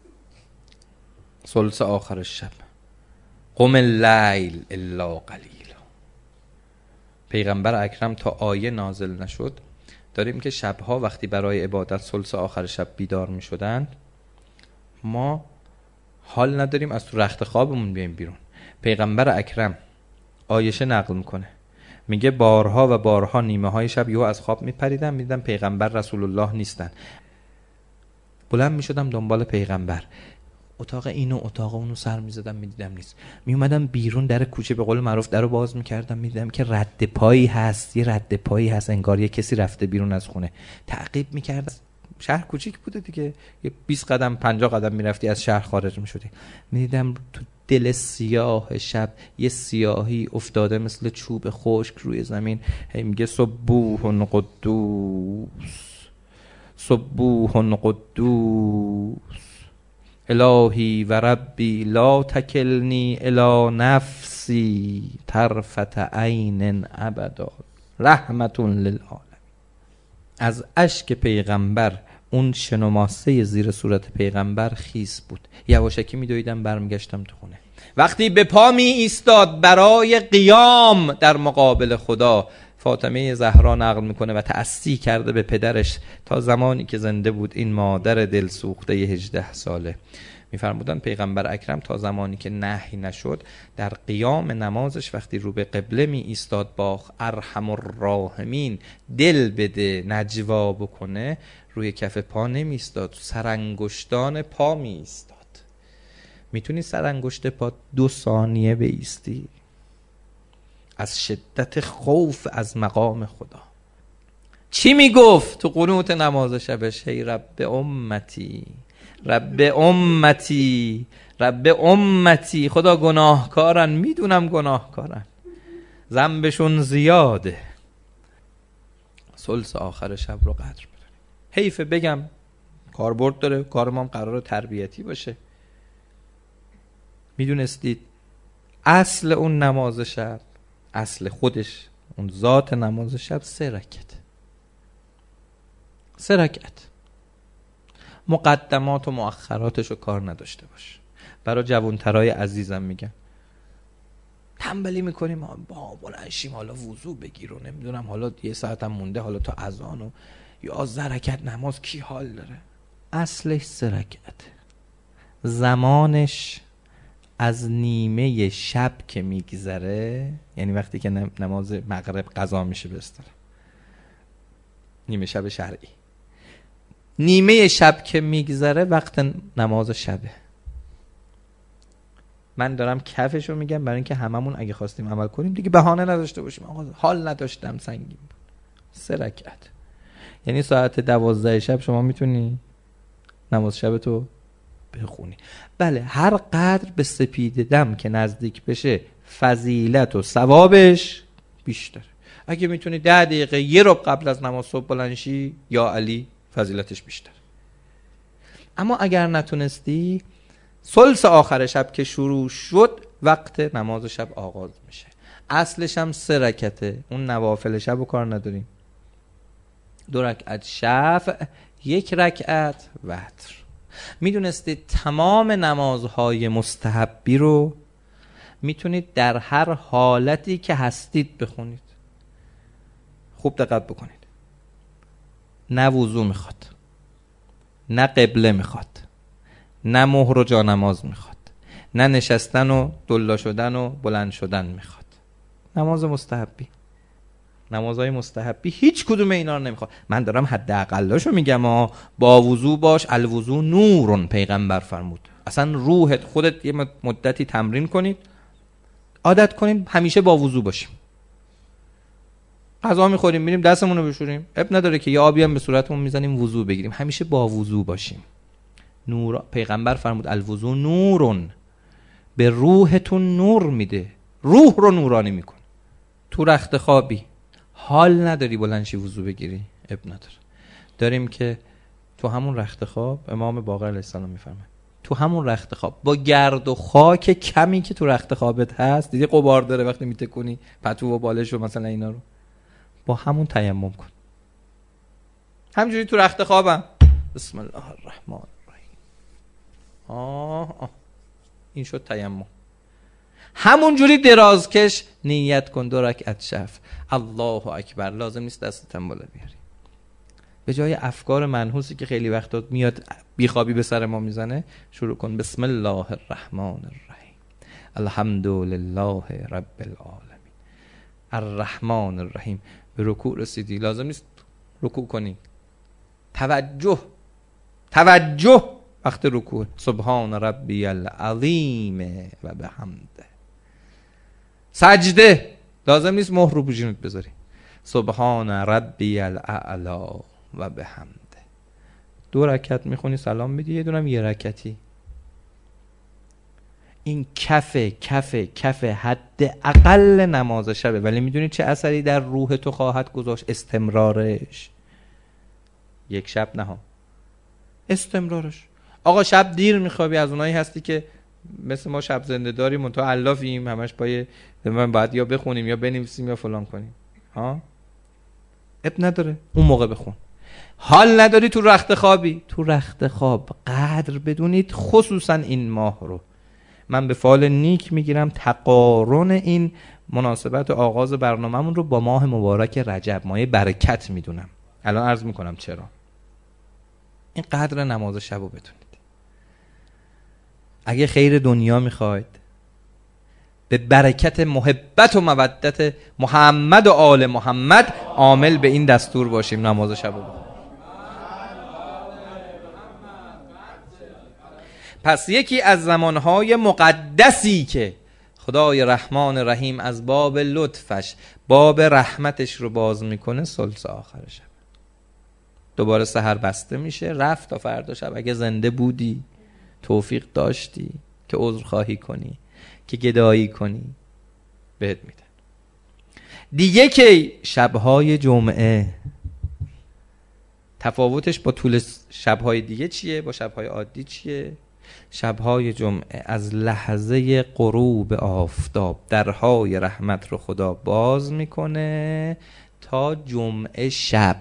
ثلث آخر شب. قم اللیل الا قلیلا. پیغمبر اکرم تا آیه نازل نشد داریم که شبها وقتی برای عبادت ثلث آخر شب بیدار میشدن، ما حال نداریم از تو رخت خوابمون بیایم بیرون. پیغمبر اکرم عایشه نقل میکنه، میگه بارها و بارها نیمه های شب یهو از خواب میپریدم، میدیدم پیغمبر رسول الله نیستن، بلند میشدم دنبال پیغمبر، اتاق اینو اتاق اونو سر میزدم میدیدم نیست، میومدم بیرون در کوچه به قول معروف درو باز میکردم میدیدم که رد پایی هست، یه رد پایی هست انگار یه کسی رفته بیرون از خونه. تعقیب میکردم، شهر کوچیک بوده دیگه، یه بیست قدم پنجاه قدم میرفتی از شهر خارج میشدی، میدیدم تو دل سیاه شب یه سیاهی افتاده مثل چوب خشک روی زمین، هی میگه سبوح قدوس سبوح قدوس الهی و ربی لا تکلنی الی نفسی طرفت عین ابدا رحمت للعالمین. از اشک پیغمبر اون شنوماسه زیر صورت پیغمبر خیس بود. یواشکی میدویدم برمیگشتم تو خونه. وقتی به پا می ایستاد برای قیام در مقابل خدا، فاطمه زهرا نقل میکنه و تأسی کرده به پدرش تا زمانی که زنده بود، این مادر دل سوخته هجده ساله، میفرمودن پیغمبر اکرم تا زمانی که نهی نشد در قیام نمازش وقتی رو به قبله می ایستاد با ارحم الراحمین دل بده نجوا بکنه، روی کف پا نمی ایستاد، سرانگشتان پا می ایستاد. میتونی سرانگشت پا دو ثانیه بایستی از شدت خوف از مقام خدا. چی میگفت تو قنوت نماز شبش؟ ای رب امتی رب امتی رب امتی. خدا گناهکارن، میدونم گناهکارن، ذنبشون زیاده. ثلث آخر شب رو قدر بدونیم. حیفه بگم، کاربرد داره، کار ما هم قراره تربیتی باشه. میدونستید اصل اون نماز شب، اصل خودش اون ذات نماز شب سه رکعت سه رکعت مقدمات و مؤخراتشو کار نداشته باش. برای جوانترای عزیزم میگم، تنبلی میکنیم با بلنشیم حالا وضو بگیر و نمیدونم حالا یه ساعت هم مونده حالا تا اذان و یازده رکعت نماز کی حال داره؟ اصلش سه رکعت. زمانش از نیمه شب که میگذره، یعنی وقتی که نماز مغرب قضا میشه به اصطلاح نیمه شب شرعی، نیمه شب که میگذره وقت نماز شبه. من دارم کفشو میگم برای اینکه هممون اگه خواستیم عمل کنیم دیگه بهانه نداشته باشیم آقا حال نداشتم سنگین بود. سه رکعت یعنی ساعت دوازده شب شما میتونی نماز شب تو بخونی. بله، هر قدر به سپید دم که نزدیک بشه فضیلت و ثوابش بیشتر. اگه میتونی ده دقیقه یه رو قبل از نماز صبح بلنشی، یا علی فضیلتش بیشتر. اما اگر نتونستی، ثلث آخر شب که شروع شد وقت نماز شب آغاز میشه. اصلش هم سه رکعته، اون نوافل شب رو کار نداریم. دو رکعت شفع، یک رکعت وتر. میدونستید تمام نمازهای مستحبی رو میتونید در هر حالتی که هستید بخونید. خوب دقت بکنید. نه وضو میخواد، نه قبله میخواد، نه مهر و جانماز میخواد، نه نشستن و دلا شدن و بلند شدن میخواد. نماز مستحبی، نمازهای مستحبی هیچ کدوم اینا رو نمیخواد. من دارم حداقلاشو میگم ها. با وضو باش، الوضو نورون، پیغمبر فرمود. اصلا روحت، خودت یه مدتی تمرین کنید، عادت کنید همیشه با وضو باشیم. غذا میخوریم میریم دستمون رو بشوریم، اب نداره که یه آبی هم به صورتمون میزنیم وضو بگیریم. همیشه با وضو باشیم. نور، پیغمبر فرمود الوضو نورون، به روحتون نور میده، روح رو نورانی میکنه. تو رخت خوابی حال نداری بلندشی وضو بگیری، اب نداره. داریم که تو همون رخت خواب، امام باقر علیه السلام میفرماید تو همون رخت خواب با گرد و خاک کمی که تو رخت خوابت هست، دیدی غبار داره وقتی میتکونی پتو و بالش و مثلا اینا رو، با همون تیمم کن. همینجوری تو رخت خوابم بسم الله الرحمن الرحیم، آه آه این شد تیمم. همونجوری درازکش نیت کن دو رکعت شف، الله اکبر. لازم نیست دستتم بالا بیاری. به جای افکار منحوسی که خیلی وقتا میاد بیخوابی به سر ما میزنه، شروع کن بسم الله الرحمن الرحیم، الحمد لله رب العالمین، الرحمن الرحیم. به رکوع رسیدی، لازم نیست رکوع کنی. توجه توجه وقت رکوع، سبحان ربی العظیم و بحمده. سجده لازم نیست مهر رو بجونت بذاری، سبحان ربی الاعلا و بحمده. دو رکعت میخونی سلام میدی، یه دونم یه رکعتی. این کف کف کف حد اقل نماز شبه، ولی میدونی چه اثری در روح تو خواهد گذاشت؟ استمرارش. یک شب نه ها، استمرارش. آقا شب دیر میخوابی، از اونایی هستی که مثل ما شب زنده داریم منتها علافیم، همش پای من باید یا بخونیم یا بنویسیم یا فلان کنیم ها. اب نداره، اون موقع بخون. حال نداری تو رخت خوابی، تو رخت خواب قدر بدونید، خصوصا این ماه رو. من به فال نیک میگیرم تقارن این مناسبت آغاز برنامه‌مون رو با ماه مبارک رجب، ماه برکت میدونم. الان عرض میکنم چرا. این قدر نماز شب رو بدونید. اگه خیر دنیا میخواید، به برکت محبت و مودت محمد و آل محمد عامل به این دستور باشیم، نماز شب رو بخونیم. پس یکی از زمانهای مقدسی که خدای رحمان رحیم از باب لطفش باب رحمتش رو باز میکنه ثلث آخر شب. دوباره سحر بسته میشه، رفت تا فردا شب. اگه زنده بودی، توفیق داشتی که عذر خواهی کنی، که گدایی کنی، بهت میدن. دیگه که شبهای جمعه تفاوتش با طول شبهای دیگه چیه؟ با شبهای عادی چیه؟ شبهای جمعه از لحظه غروب آفتاب درهای رحمت رو خدا باز میکنه تا جمعه شب.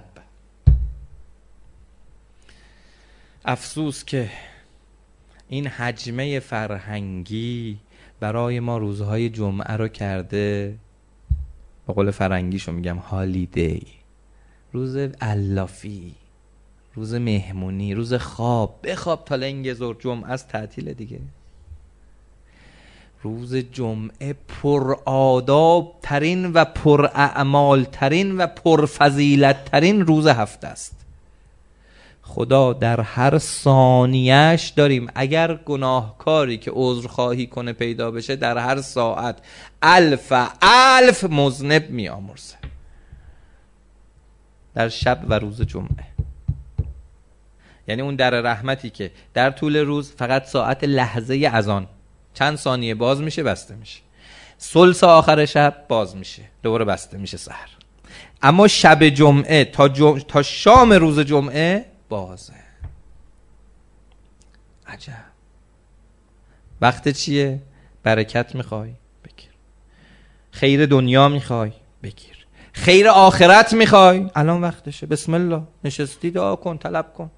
افسوس که این حجمه فرهنگی برای ما روزهای جمعه رو کرده، با قول فرنگیشو میگم هالیدی، روز علافی، روز مهمونی، روز خواب، بخواب تا لنگ زور. جمعه از تعطیل دیگه. روز جمعه پر آداب ترین و پر اعمال ترین و پر فضیلت ترین روز هفته است. خدا در هر ثانیهش داریم، اگر گناهکاری که عذر خواهی کنه پیدا بشه، در هر ساعت الف الف مذنب می آمرزه. در شب و روز جمعه، یعنی اون در رحمتی که در طول روز فقط ساعت لحظه اذان چند ثانیه باز میشه بسته میشه، ثلث آخر شب باز میشه دوباره بسته میشه سحر. اما شب جمعه تا, جم... تا شام روز جمعه بازه. عجب. وقت چیه؟ برکت میخوای؟ بگیر. خیر دنیا میخوای؟ بگیر. خیر آخرت میخوای؟ الان وقتشه. بسم الله. نشستی دعا کن، طلب کن.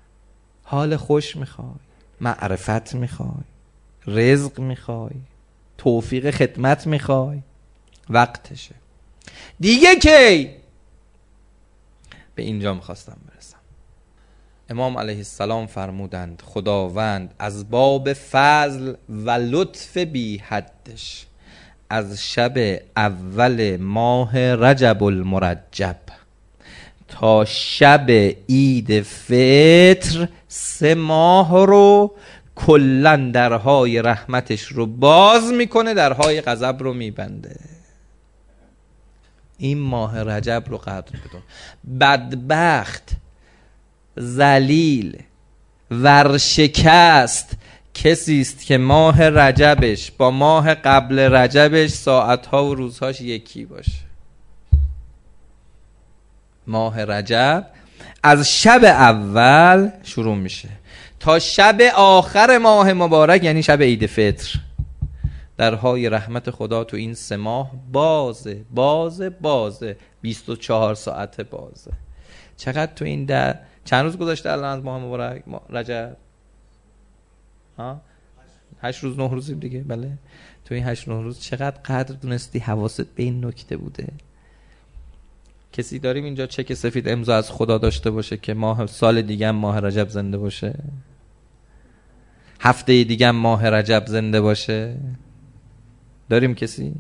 حال خوش میخوای؟ معرفت میخوای؟ رزق میخوای؟ توفیق خدمت میخوای، وقتشه. دیگه کی؟ به اینجا میخواستم برسم. امام علیه السلام فرمودند خداوند از باب فضل و لطف بی حدش از شب اول ماه رجب المرجب تا شب عید فطر سه ماه رو کلن درهای رحمتش رو باز میکنه، درهای غضب رو میبنده. این ماه رجب رو قدر بدون. بدبخت، ذلیل، ورشکست کسی است که ماه رجبش با ماه قبل رجبش ساعتها و روزهاش یکی باشه. ماه رجب از شب اول شروع میشه تا شب آخر ماه مبارک، یعنی شب عید فطر، درهای رحمت خدا تو این سه ماه بازه بازه بازه بیست و چهار ساعت بازه. چقدر تو این در چند روز گذاشته الان از ماه مبارک رجب؟ ها هشت روز نه روزیم دیگه. بله تو این هشت نه روز چقدر قدر دونستی حواست به این نکته بوده؟ کسی داریم اینجا چک سفید امضا از خدا داشته باشه که ماه سال دیگه ماه رجب زنده باشه، هفته دیگه ماه رجب زنده باشه؟ داریم کسی؟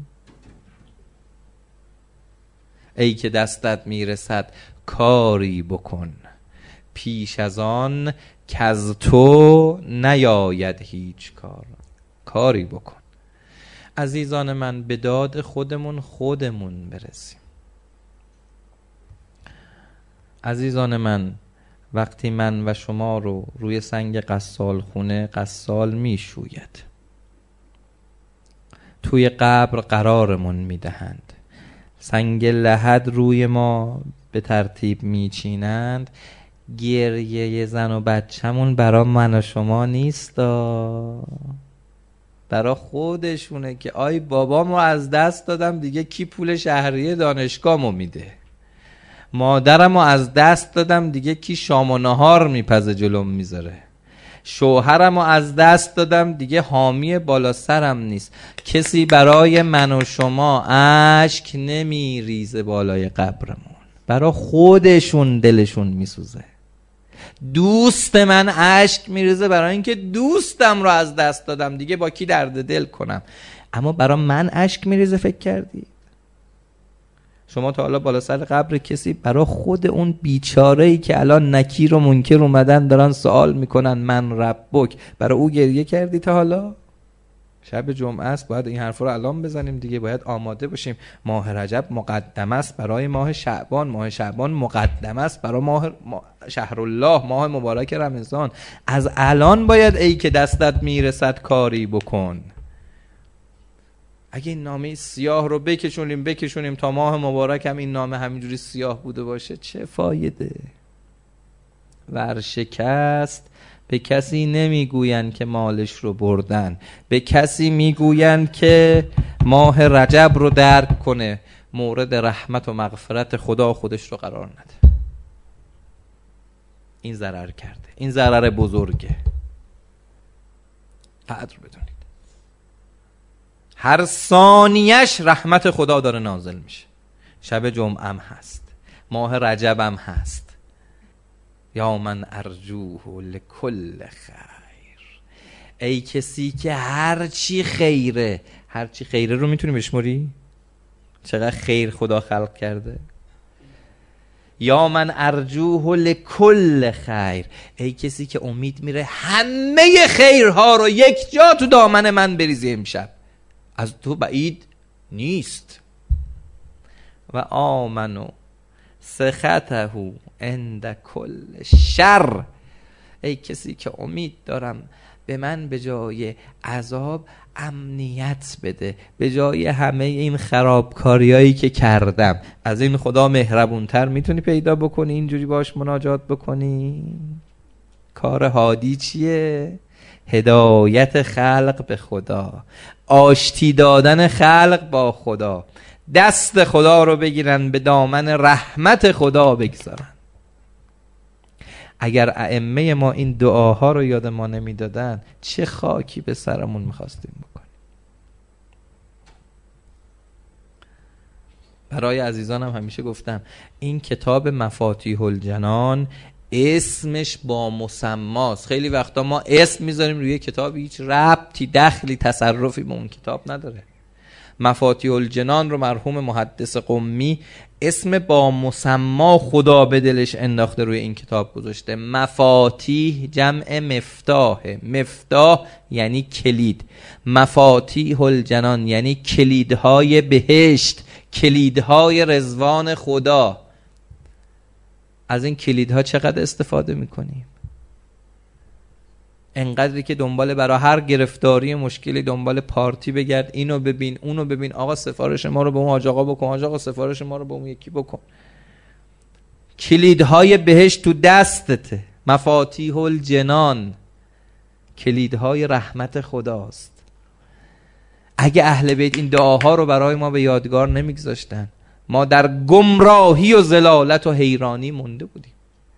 ای که دستت میرسد کاری بکن پیش از آن که از تو نیاید هیچ کار. کاری بکن. عزیزان من به داد خودمون خودمون برسیم. عزیزان من وقتی من و شما رو روی سنگ قصال خونه قصال میشوید، توی قبر قرارمون میدهند، سنگ لحد روی ما به ترتیب میچینند، گریه زن و بچه‌مون برا من و شما نیست، برا خودشونه که آی بابامو از دست دادم دیگه کی پول شهریه دانشگاهمو میده، مادرمو از دست دادم دیگه کی شام و نهار میپزه جلوم میذاره، شوهرمو از دست دادم دیگه حامی بالا سرم نیست. کسی برای من و شما اشک نمیریزه بالای قبرمون، برای خودشون دلشون میسوزه. دوست من اشک میریزه برای اینکه دوستم رو از دست دادم دیگه با کی درد دل کنم. اما برای من اشک میریزه فکر کردی؟ شما تا حالا بالا سر قبر کسی برای خود اون بیچاره‌ای که الان نکیر و منکر اومدن دارن سوال میکنن من ربک، برای او گریه کردی تا حالا؟ شب جمعه است، باید این حرف رو الان بزنیم دیگه، باید آماده باشیم. ماه رجب مقدم است برای ماه شعبان، ماه شعبان مقدم است برای ماه شهر الله، ماه مبارک رمضان. از الان باید ای که دستت میرسد کاری بکن. اگه این نامه سیاه رو بکشونیم بکشونیم تا ماه مبارک هم این نامه همینجوری سیاه بوده باشه، چه فایده؟ ورشکست به کسی نمیگوین که مالش رو بردن، به کسی میگوین که ماه رجب رو درک کنه، مورد رحمت و مغفرت خدا خودش رو قرار نده. این ضرر کرده، این ضرر بزرگه، قدر بدونید. هر ثانیش رحمت خدا داره نازل میشه. شب جمعه هم هست، ماه رجب هم هست. یا من ارجوه لکل خیر، ای کسی که هر چی خیره، هر چی خیره رو میتونی بشموری؟ چقدر خیر خدا خلق کرده. یا من ارجوه لکل خیر، ای کسی که امید میره همه خیرها رو یک جا تو دامن من بریزی امشب، از تو بعید نیست. و آمنو سخطه عند کل شر، ای کسی که امید دارم به من به جای عذاب امنیت بده، به جای همه این خرابکاریایی که کردم. از این خدا مهربونتر میتونی پیدا بکنی اینجوری باش مناجات بکنی؟ کار هادی چیه؟ هدایت خلق به خدا، آشتی دادن خلق با خدا، دست خدا رو بگیرن به دامن رحمت خدا بگذارن. اگر ائمه ما این دعاها رو یاد ما نمیدادن چه خاکی به سرمون میخواستیم بکنیم. برای عزیزانم همیشه گفتم این کتاب مفاتیح الجنان اسمش با مسماست. خیلی وقتا ما اسم میذاریم روی کتاب هیچ ربطی دخلی تصرفی به اون کتاب نداره. مفاتیح الجنان رو مرحوم محدث قمی اسم با مسما خدا به دلش انداخته روی این کتاب گذاشته. مفاتیح جمع مفتاح، مفتاح یعنی کلید، مفاتیح الجنان یعنی کلیدهای بهشت، کلیدهای رضوان خدا. از این کلیدها چقدر استفاده میکنیم؟ انقدری که دنبال برای هر گرفتاری مشکلی دنبال پارتی بگرد، اینو ببین اونو ببین، آقا سفارش ما رو به اون حاج آقا بکن، حاج آقا سفارش ما رو به اون یکی بکن. کلیدهای بهشت تو دستته، مفاتیح الجنان کلیدهای رحمت خداست. اگه اهل بیت این دعاها رو برای ما به یادگار نمیگذاشتن، ما در گمراهی و ضلالت و حیرانی مونده بودیم.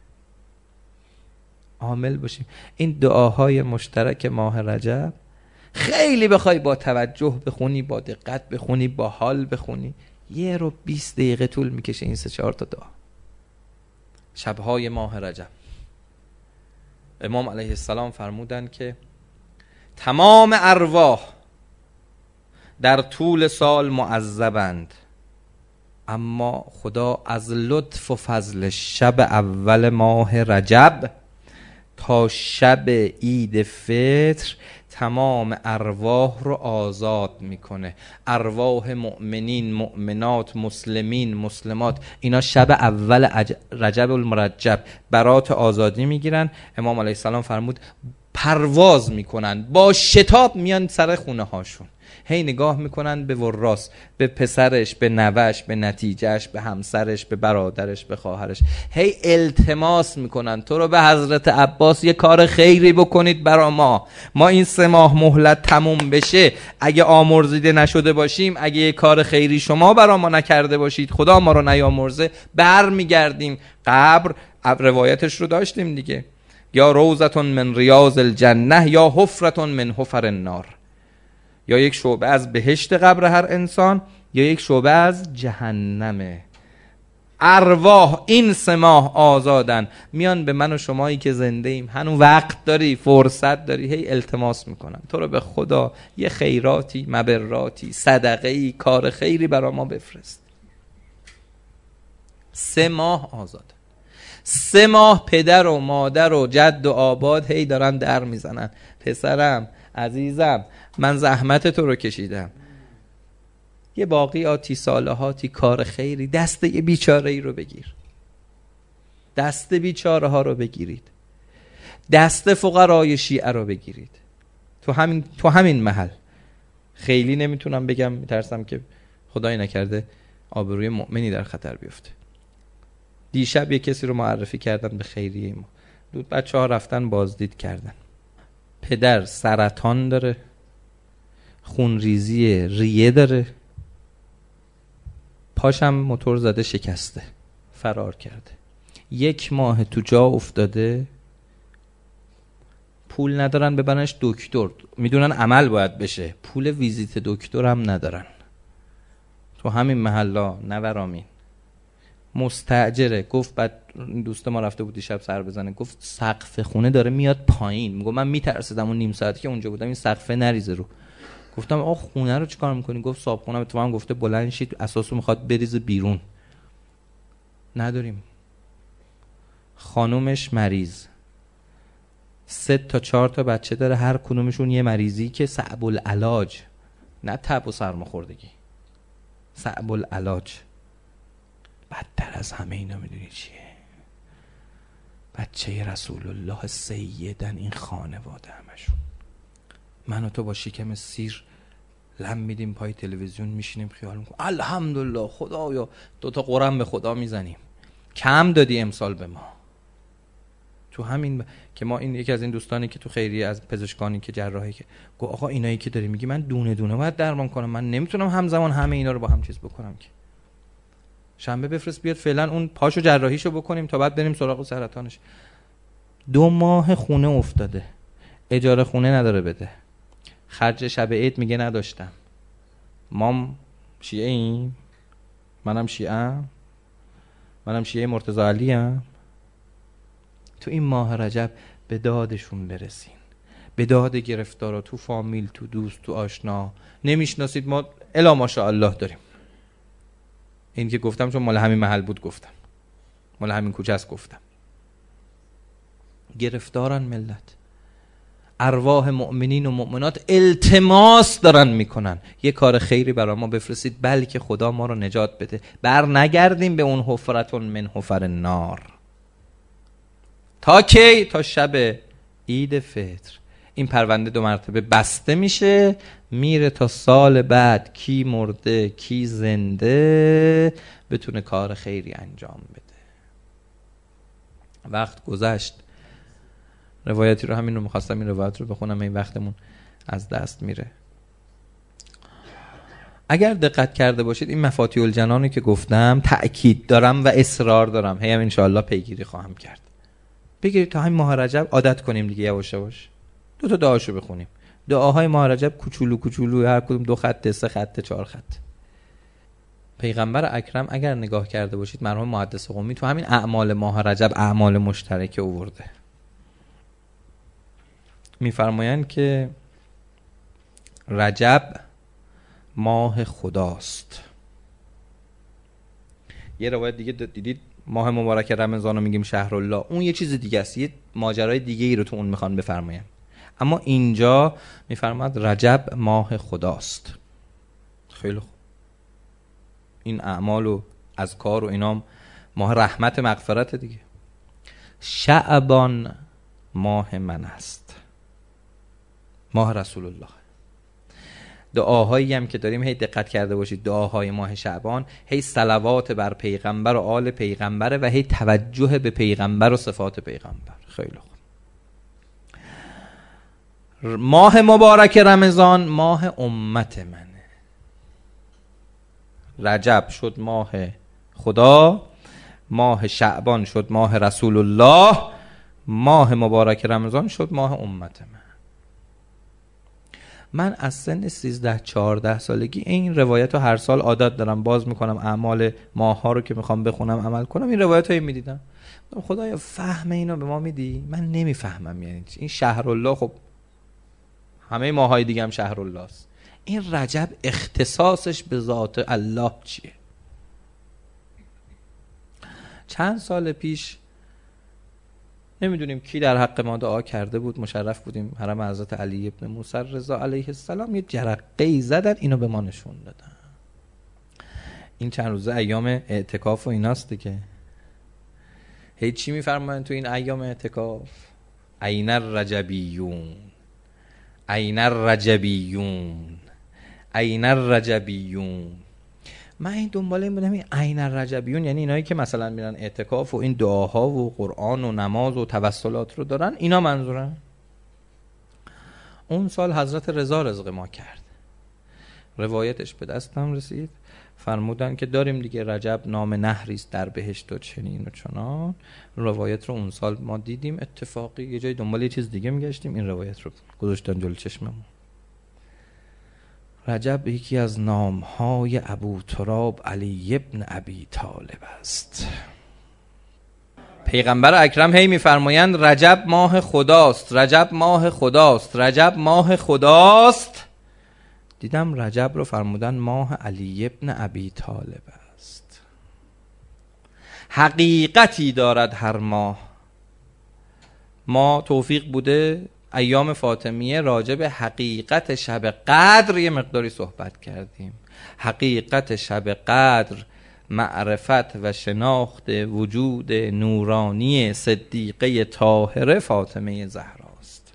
عامل باشیم. این دعاهای مشترک ماه رجب خیلی بخوای با توجه بخونی، با دقت بخونی، با حال بخونی، یه رو بیست دقیقه طول میکشه این سه چهار تا دعا. شبهای ماه رجب امام علیه السلام فرمودن که تمام ارواح در طول سال معذبند، اما خدا از لطف و فضل شب اول ماه رجب تا شب عید فطر تمام ارواح رو آزاد میکنه. ارواح مؤمنین، مؤمنات، مسلمین، مسلمات، اینا شب اول عج... رجب المرجب برات آزادی میگیرن. امام علیه السلام فرمود پرواز میکنن، با شتاب میان سر خونه هاشون، هی نگاه میکنن به وراث، به پسرش، به نوش، به نتیجهش، به همسرش، به برادرش، به خواهرش، هی التماس میکنن تو رو به حضرت عباس یه کار خیری بکنید برا ما، ما این سه ماه مهلت تموم بشه اگه آمرزیده نشده باشیم، اگه یه کار خیری شما برا ما نکرده باشید، خدا ما رو نیامرزه، بر میگردیم قبر. روایتش رو داشتیم دیگه، یا روضتون من ریاض الجنه یا حفرتون من حفر النار، یا یک شعبه از بهشت قبر هر انسان یا یک شعبه از جهنمه. ارواح این سه ماه آزادن، میان به من و شمایی که زنده ایم، هنوز وقت داری، فرصت داری، هی التماس میکنن تو رو به خدا یه خیراتی، مبراتی، صدقه‌ای، کار خیری برا ما بفرست. سه ماه آزاد، سه ماه پدر و مادر و جد و آباد هی دارن در میزنن، پسرم عزیزم من زحمت تو رو کشیدم، یه باقی آتی صالحاتی، کار خیری، دست یه بیچاره ای رو بگیر، دست بیچاره ها رو بگیرید، دست فقرای شیعه رو بگیرید. تو همین تو همین محل خیلی نمیتونم بگم، میترسم که خدای نکرده آبروی مؤمنی در خطر بیفته. دیشب یه کسی رو معرفی کردن به خیریه ما، دو بچه ها رفتن بازدید کردن، پدر سرطان داره، خونریزی ریه داره، پاشم موتور زده شکسته، فرار کرده، یک ماه تو جا افتاده، پول ندارن ببرنش دکتر، میدونن عمل باید بشه، پول ویزیت دکتر هم ندارن. تو همین محلا نورامین مستاجره، گفت بعد دوست ما رفته بود دیشب سر بزنه، گفت سقف خونه داره میاد پایین، میگم من میترسیدم اون نیم ساعتی که اونجا بودم این سقف نریزه رو. گفتم آخ خونه رو چیکار میکنی؟ گفت صاحب خونه تو هم گفته بلند شید اساسو میخواد بریزه بیرون. نداریم. خانومش مریض، سه تا چهار تا بچه داره، هر کدومشون یه مریضی که صعب العلاج، نه تب و سرماخوردگی، صعب العلاج. بدتر از همه اینا میدونی چیه؟ بچه رسول الله سیدن این خانواده همشون. من و تو با شکم سیر لم میدیم پای تلویزیون، میشینیم خیال میکنیم الحمدلله خدایا، دوتا قرم به خدا میزنیم، کم دادی امسال به ما. تو همین ب... که ما این یکی از این دوستانی که تو خیریه از پزشکانی که جراحی که گو آقا اینایی که داری میگی من دونه دونه باید درمان کنم، من نمیتونم همزمان همه اینا رو با هم چیز بکنم که. شنبه بفرست بیاد فعلا اون پاشو جراحیشو بکنیم تا بعد بریم سراغ سرطانش. دو ماه خونه افتاده، اجاره خونه نداره بده، خرج شب عید میگه نداشتم. مام شیعه ایم، منم شیعه‌ام، منم شیعه مرتضی علی ام. تو این ماه رجب به دادشون برسین، به داد گرفتارا تو فامیل، تو دوست، تو آشنا. نمیشناسید، ما الا ماشاءالله داریم. این که گفتم چون مال همین محل بود گفتم، مال همین کوچه است گفتم. گرفتارن ملت، ارواح مؤمنین و مؤمنات التماس دارن میکنن یه کار خیری برای ما بفرستید بلکه خدا ما رو نجات بده، بر نگردیم به اون حفرتون من حفر النار. تا کی؟ تا شب عید فطر این پرونده دو مرتبه بسته میشه، میره تا سال بعد کی مرده کی زنده بتونه کار خیری انجام بده. وقت گذشت. روایتی رو همین رو میخواستم این روایت رو بخونم، این وقتمون از دست میره. اگر دقت کرده باشید این مفاتیح الجنانی که گفتم تأکید دارم و اصرار دارم، هی هم انشاءالله پیگیری خواهم کرد. بگیرید تا همین ماه رجب عادت کنیم دیگه، یواش یواش دو تا دعاشو بخونیم. دعاهای ماه رجب کوچولو کوچولو، هر کدوم دو خط، سه خط، چهار خط. پیغمبر اکرم اگر نگاه کرده باشید، مرحوم محدث قمی تو همین اعمال ماه رجب اعمال مشترکه آورده. میفرمایند که رجب ماه خداست. یه روایت دیگه دیدید ماه مبارک رمضان رو میگیم شهر الله، اون یه چیز دیگه است، یه ماجرای دیگه ای رو تو اون میخوان بفرمایند. اما اینجا میفرماد رجب ماه خداست. خیلی خوب، این اعمال و اذکار و اینام ماه رحمت مغفرت دیگه. شعبان ماه من است، ماه رسول الله. دعاهایی هم که داریم هی دقت کرده باشید، دعاهای ماه شعبان هی صلوات بر پیغمبر و آل پیغمبره و هی توجه به پیغمبر و صفات پیغمبر. خیلی خوب. ماه مبارک رمضان ماه امت منه. رجب شد ماه خدا، ماه شعبان شد ماه رسول الله، ماه مبارک رمضان شد ماه امت من. من از سن سیزده چهارده سالگی این روایت رو هر سال عادت دارم باز میکنم، اعمال ماه ها رو که میخوام بخونم عمل کنم این روایت هایی میدیدم. خدایا فهم اینو به ما میدی؟ من نمیفهمم. یعنی این شهر الله، خب همه ماهای دیگه هم شهر الله است، این رجب اختصاصش به ذات الله چیه؟ چند سال پیش نمیدونیم کی در حق ما دعا کرده بود، مشرف بودیم حرم حضرت علی ابن موسی رضا علیه السلام، یه جرقه‌ای زدن اینو به ما نشون دادن. این چند روزه ایام اعتکاف و ایناست دیگه. هی چی میفرمایند تو این ایام اعتکاف؟ عین الرجبیون، عین الرجبیون، عین الرجبیون. من این دنباله این بودم این عین الرجبیون یعنی اینایی که مثلا میرن اعتکاف و این دعاها و قرآن و نماز و توسلات رو دارن، اینا منظورن؟ اون سال حضرت رضا رزق ما کرد، روایتش به دستم رسید، فرمودن که داریم دیگه رجب نام نهریست در بهشت و چنین و چنان. روایت رو اون سال ما دیدیم اتفاقی، یه جای دنبال یه چیز دیگه میگشتیم، این روایت رو گذاشتن جلوی چشممون. رجب یکی از نامهای ابو تراب علی ابن ابی طالب است. پیغمبر اکرم هی میفرمایند رجب ماه خداست، رجب ماه خداست، رجب ماه خداست. دیدم رجب رو فرمودن ماه علی ابن ابی طالب است. حقیقتی دارد هر ماه. ما توفیق بوده ایام فاطمیه راجع به حقیقت شب قدر یه مقداری صحبت کردیم. حقیقت شب قدر معرفت و شناخت وجود نورانی صدیقه طاهره فاطمه زهراست.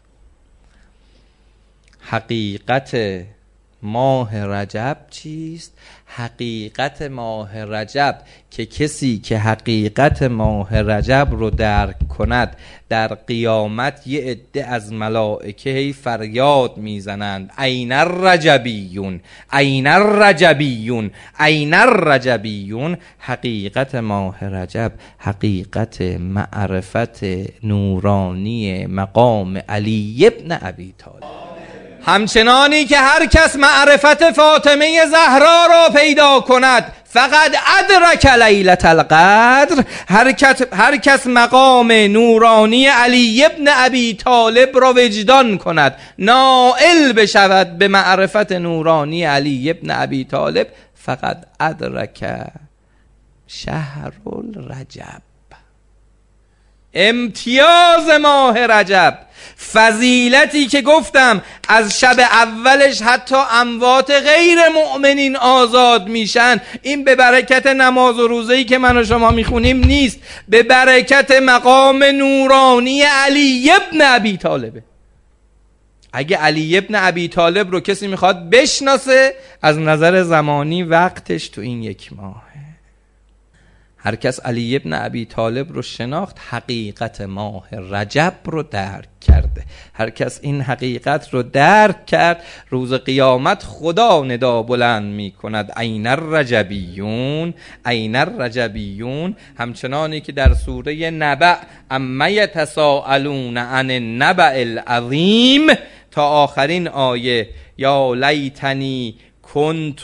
حقیقت ماه رجب چیست؟ حقیقت ماه رجب که کسی که حقیقت ماه رجب رو درک کند در قیامت یه عده از ملائکه فریاد میزنند این الرجبیون، این الرجبیون، این الرجبیون. حقیقت ماه رجب حقیقت معرفت نورانی مقام علی ابن ابی طالب. همچنانی که هر کس معرفت فاطمه زهرا را پیدا کند فقد ادرک لیلة القدر، هر کس هر کس مقام نورانی علی ابن ابی طالب را وجدان کند، نائل بشود به معرفت نورانی علی ابن ابی طالب، فقد ادرک شهر الرجب، امتیاز ماه رجب، فضیلتی که گفتم از شب اولش حتی اموات غیر مؤمنین آزاد میشن. این به برکت نماز و روزه‌ای که من و شما میخونیم نیست، به برکت مقام نورانی علی ابن ابی طالبه. اگه علی ابن ابی طالب رو کسی میخواد بشناسه، از نظر زمانی وقتش تو این یک ماه. هر کس علی ابن ابی طالب رو شناخت، حقیقت ماه رجب رو درک کرده. هر کس این حقیقت رو درک کرد، روز قیامت خدا ندا بلند می کند این الرجبیون، این الرجبیون. همچنانی که در سوره نبأ اما یتساءلون عن النبأ العظیم تا آخرین آیه، یا لیتنی کنت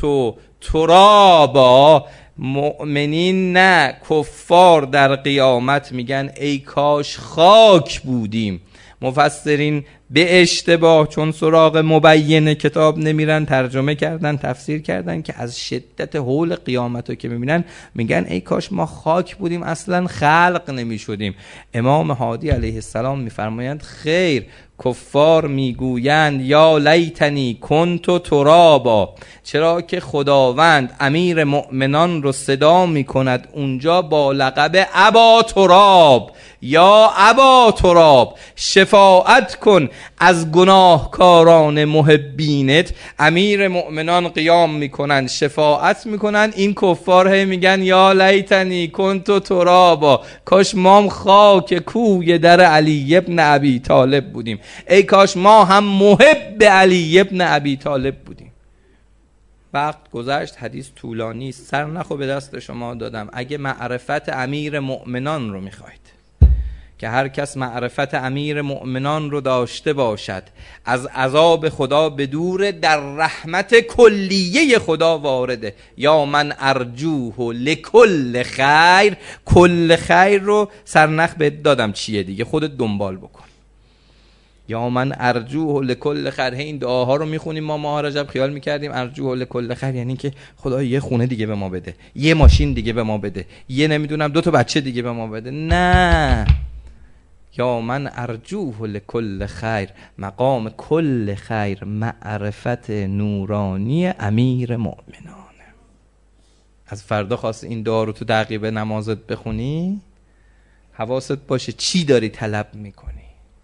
ترابا، مؤمنین نه کفار در قیامت میگن ای کاش خاک بودیم. مفسرین به اشتباه چون سراغ مبین کتاب نمیرن، ترجمه کردن، تفسیر کردن که از شدت هول قیامت رو که میبینن میگن ای کاش ما خاک بودیم، اصلا خلق نمیشدیم. امام هادی علیه السلام میفرمایند خیر، کفار میگویند یا لیتنی کنت ترابا، چرا که خداوند امیر مؤمنان رو صدا میکند اونجا با لقب ابا تراب، یا ابا تراب شفاعت کن از گناهکاران محبینت. امیر مؤمنان قیام میکنن، شفاعت میکنن، این کفار هی میگن یا لیتنی کنت ترابا، کاش ما خاک کوی در علی ابن ابی طالب بودیم، ای کاش ما هم محب علی ابن ابی طالب بودیم. وقت گذشت، حدیث طولانی، سر نخو به دست شما دادم. اگه معرفت امیر مؤمنان رو میخواید، که هر کس معرفت امیر مؤمنان رو داشته باشد از عذاب خدا بدور، در رحمت کلیه خدا وارده. یا من ارجوه لکل خیر، کل خیر رو سرنخ بهت دادم چیه دیگه، خودت دنبال بکن. یا من ارجوه لکل خیر، این دعاها رو میخونیم ما ماه رجب، خیال میکردیم ارجوه لکل خیر یعنی که خدا یه خونه دیگه به ما بده، یه ماشین دیگه به ما بده، یه نمیدونم دو تا بچه دیگه به ما بده. نه، یا من ارجوه لکل خیر، مقام کل خیر معرفت نورانی امیر مؤمنانه. از فردا خواست این دعا رو تو تعقیب نمازت بخونی، حواست باشه چی داری طلب میکنی،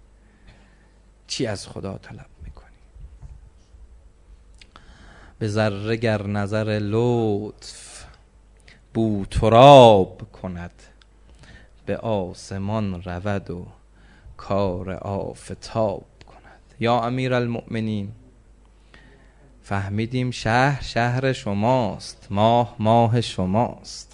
چی از خدا طلب میکنی. به ذره گر نظر لطف بو تراب کند، به آسمان رود و کار آفتاب کند. یا امیر المؤمنین، فهمیدیم شهر شهر شماست، ماه ماه شماست،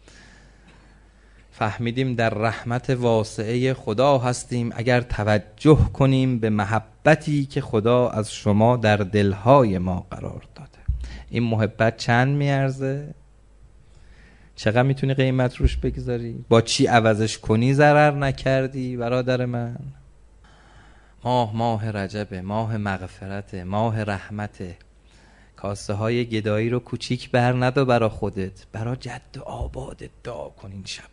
فهمیدیم در رحمت واسعه خدا هستیم اگر توجه کنیم به محبتی که خدا از شما در دلهای ما قرار داده. این محبت چند میارزه؟ چقدر میتونی قیمت روش بگذاری؟ با چی عوضش کنی ضرر نکردی برادر من؟ ماه ماه رجبه، ماه مغفرته، ماه رحمته. کاسه های گدایی رو کوچیک بر ندار برا خودت، برا جد و آبادت دعا کن این شبا.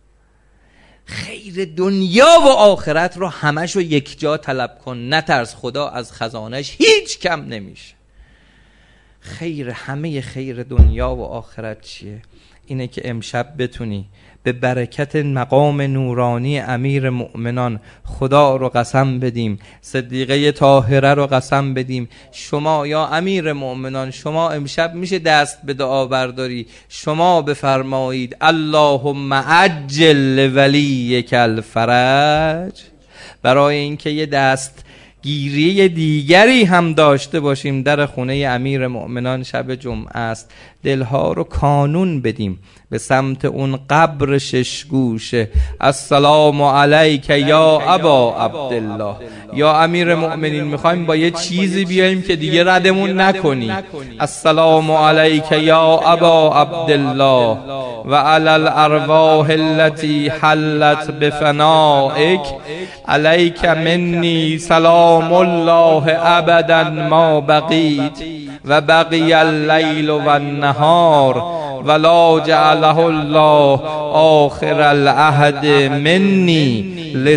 خیر دنیا و آخرت رو همش رو یک جا طلب کن، نترس، خدا از خزانش هیچ کم نمیشه. خیر، همه خیر دنیا و آخرت چیه؟ اینه که امشب بتونی به برکت مقام نورانی امیر مؤمنان خدا رو قسم بدیم، صدیقه طاهره رو قسم بدیم. شما یا امیر مؤمنان، شما امشب میشه دست به دعا برداری، شما بفرمایید اللهم عجل ولیک الفرج، برای اینکه یه دست گیری دیگری هم داشته باشیم در خونه امیر مؤمنان. شب جمعه است، دلها رو کانون بدیم به سمت اون قبر شش گوشه. السلام علیک یا ابا عبدالله. یا امیر مؤمنین میخوایم با یه چیزی بیاییم که دیگه ردمون نکنی. السلام علیک یا ابا عبدالله و علی الارواح التي حلت بفنائک علیک منی سلام الله ابدا ما بقیت و بقی اللیل و النهار ولا جعله الله آخر العهد منی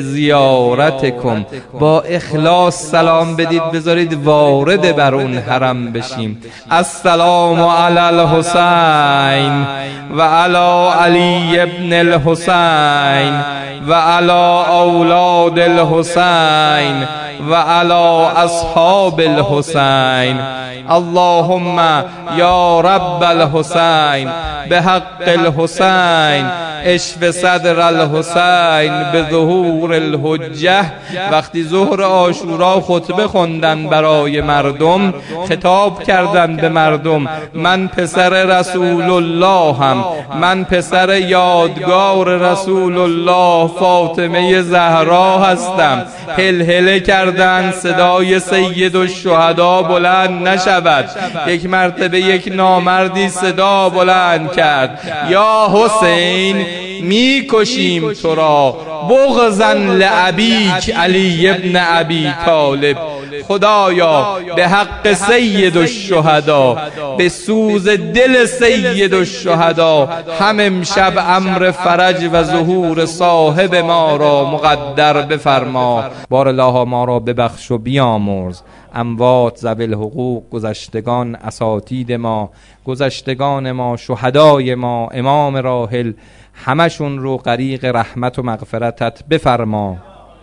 لزیارتکم. با اخلاص سلام بدید، بذارید وارد بر اون حرم بشیم. السلام علی الحسین و علی علی ابن الحسین و علی اولاد الحسین و علی اصحاب الحسین. اللهم یا رب الحسین بحق الحسین اشف صدر الحسین به ظهور الحجه. وقتی ظهر عاشورا خطبه خوندن برای مردم، خطاب کردن به مردم من پسر رسول الله هم، من پسر یادگار رسول الله فاطمه زهرا هستم. هلهله کردن صدای سید الشهدا بلند نشود. یک مرتبه یک نامردی صدا بلند کرد یا حسین میکشیم تو را بغضا لابیک علی ابن ابی طالب. خدایا به حق سید الشهدا، به سوز دل سید الشهدا، هم امشب امر فرج و ظهور صاحب ما را مقدر بفرما. بار الله ما را ببخش و بیامرز. اموات ذوی الحقوق، گذشتگان اساتید ما، گذشتگان ما، شهدای ما، امام راحل، همشون رو غریق رحمت و مغفرتت بفرما.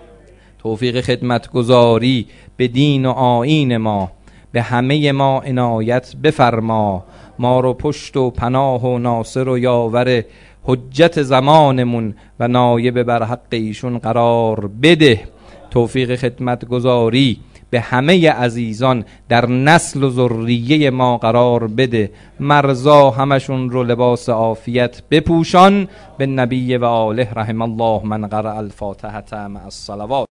توفیق خدمت گزاری به دین و آیین ما، به همه ما عنایت بفرما. ما رو پشت و پناه و ناصر و یاور حجت زمانمون و نایب بر حق ایشون قرار بده. توفیق خدمت گزاری به همه عزیزان در نسل و ذریه ما قرار بده. مرزا همشون رو لباس عافیت بپوشان. به نبی و آله رحم الله من قرأ الفاتحه مع الصلوات.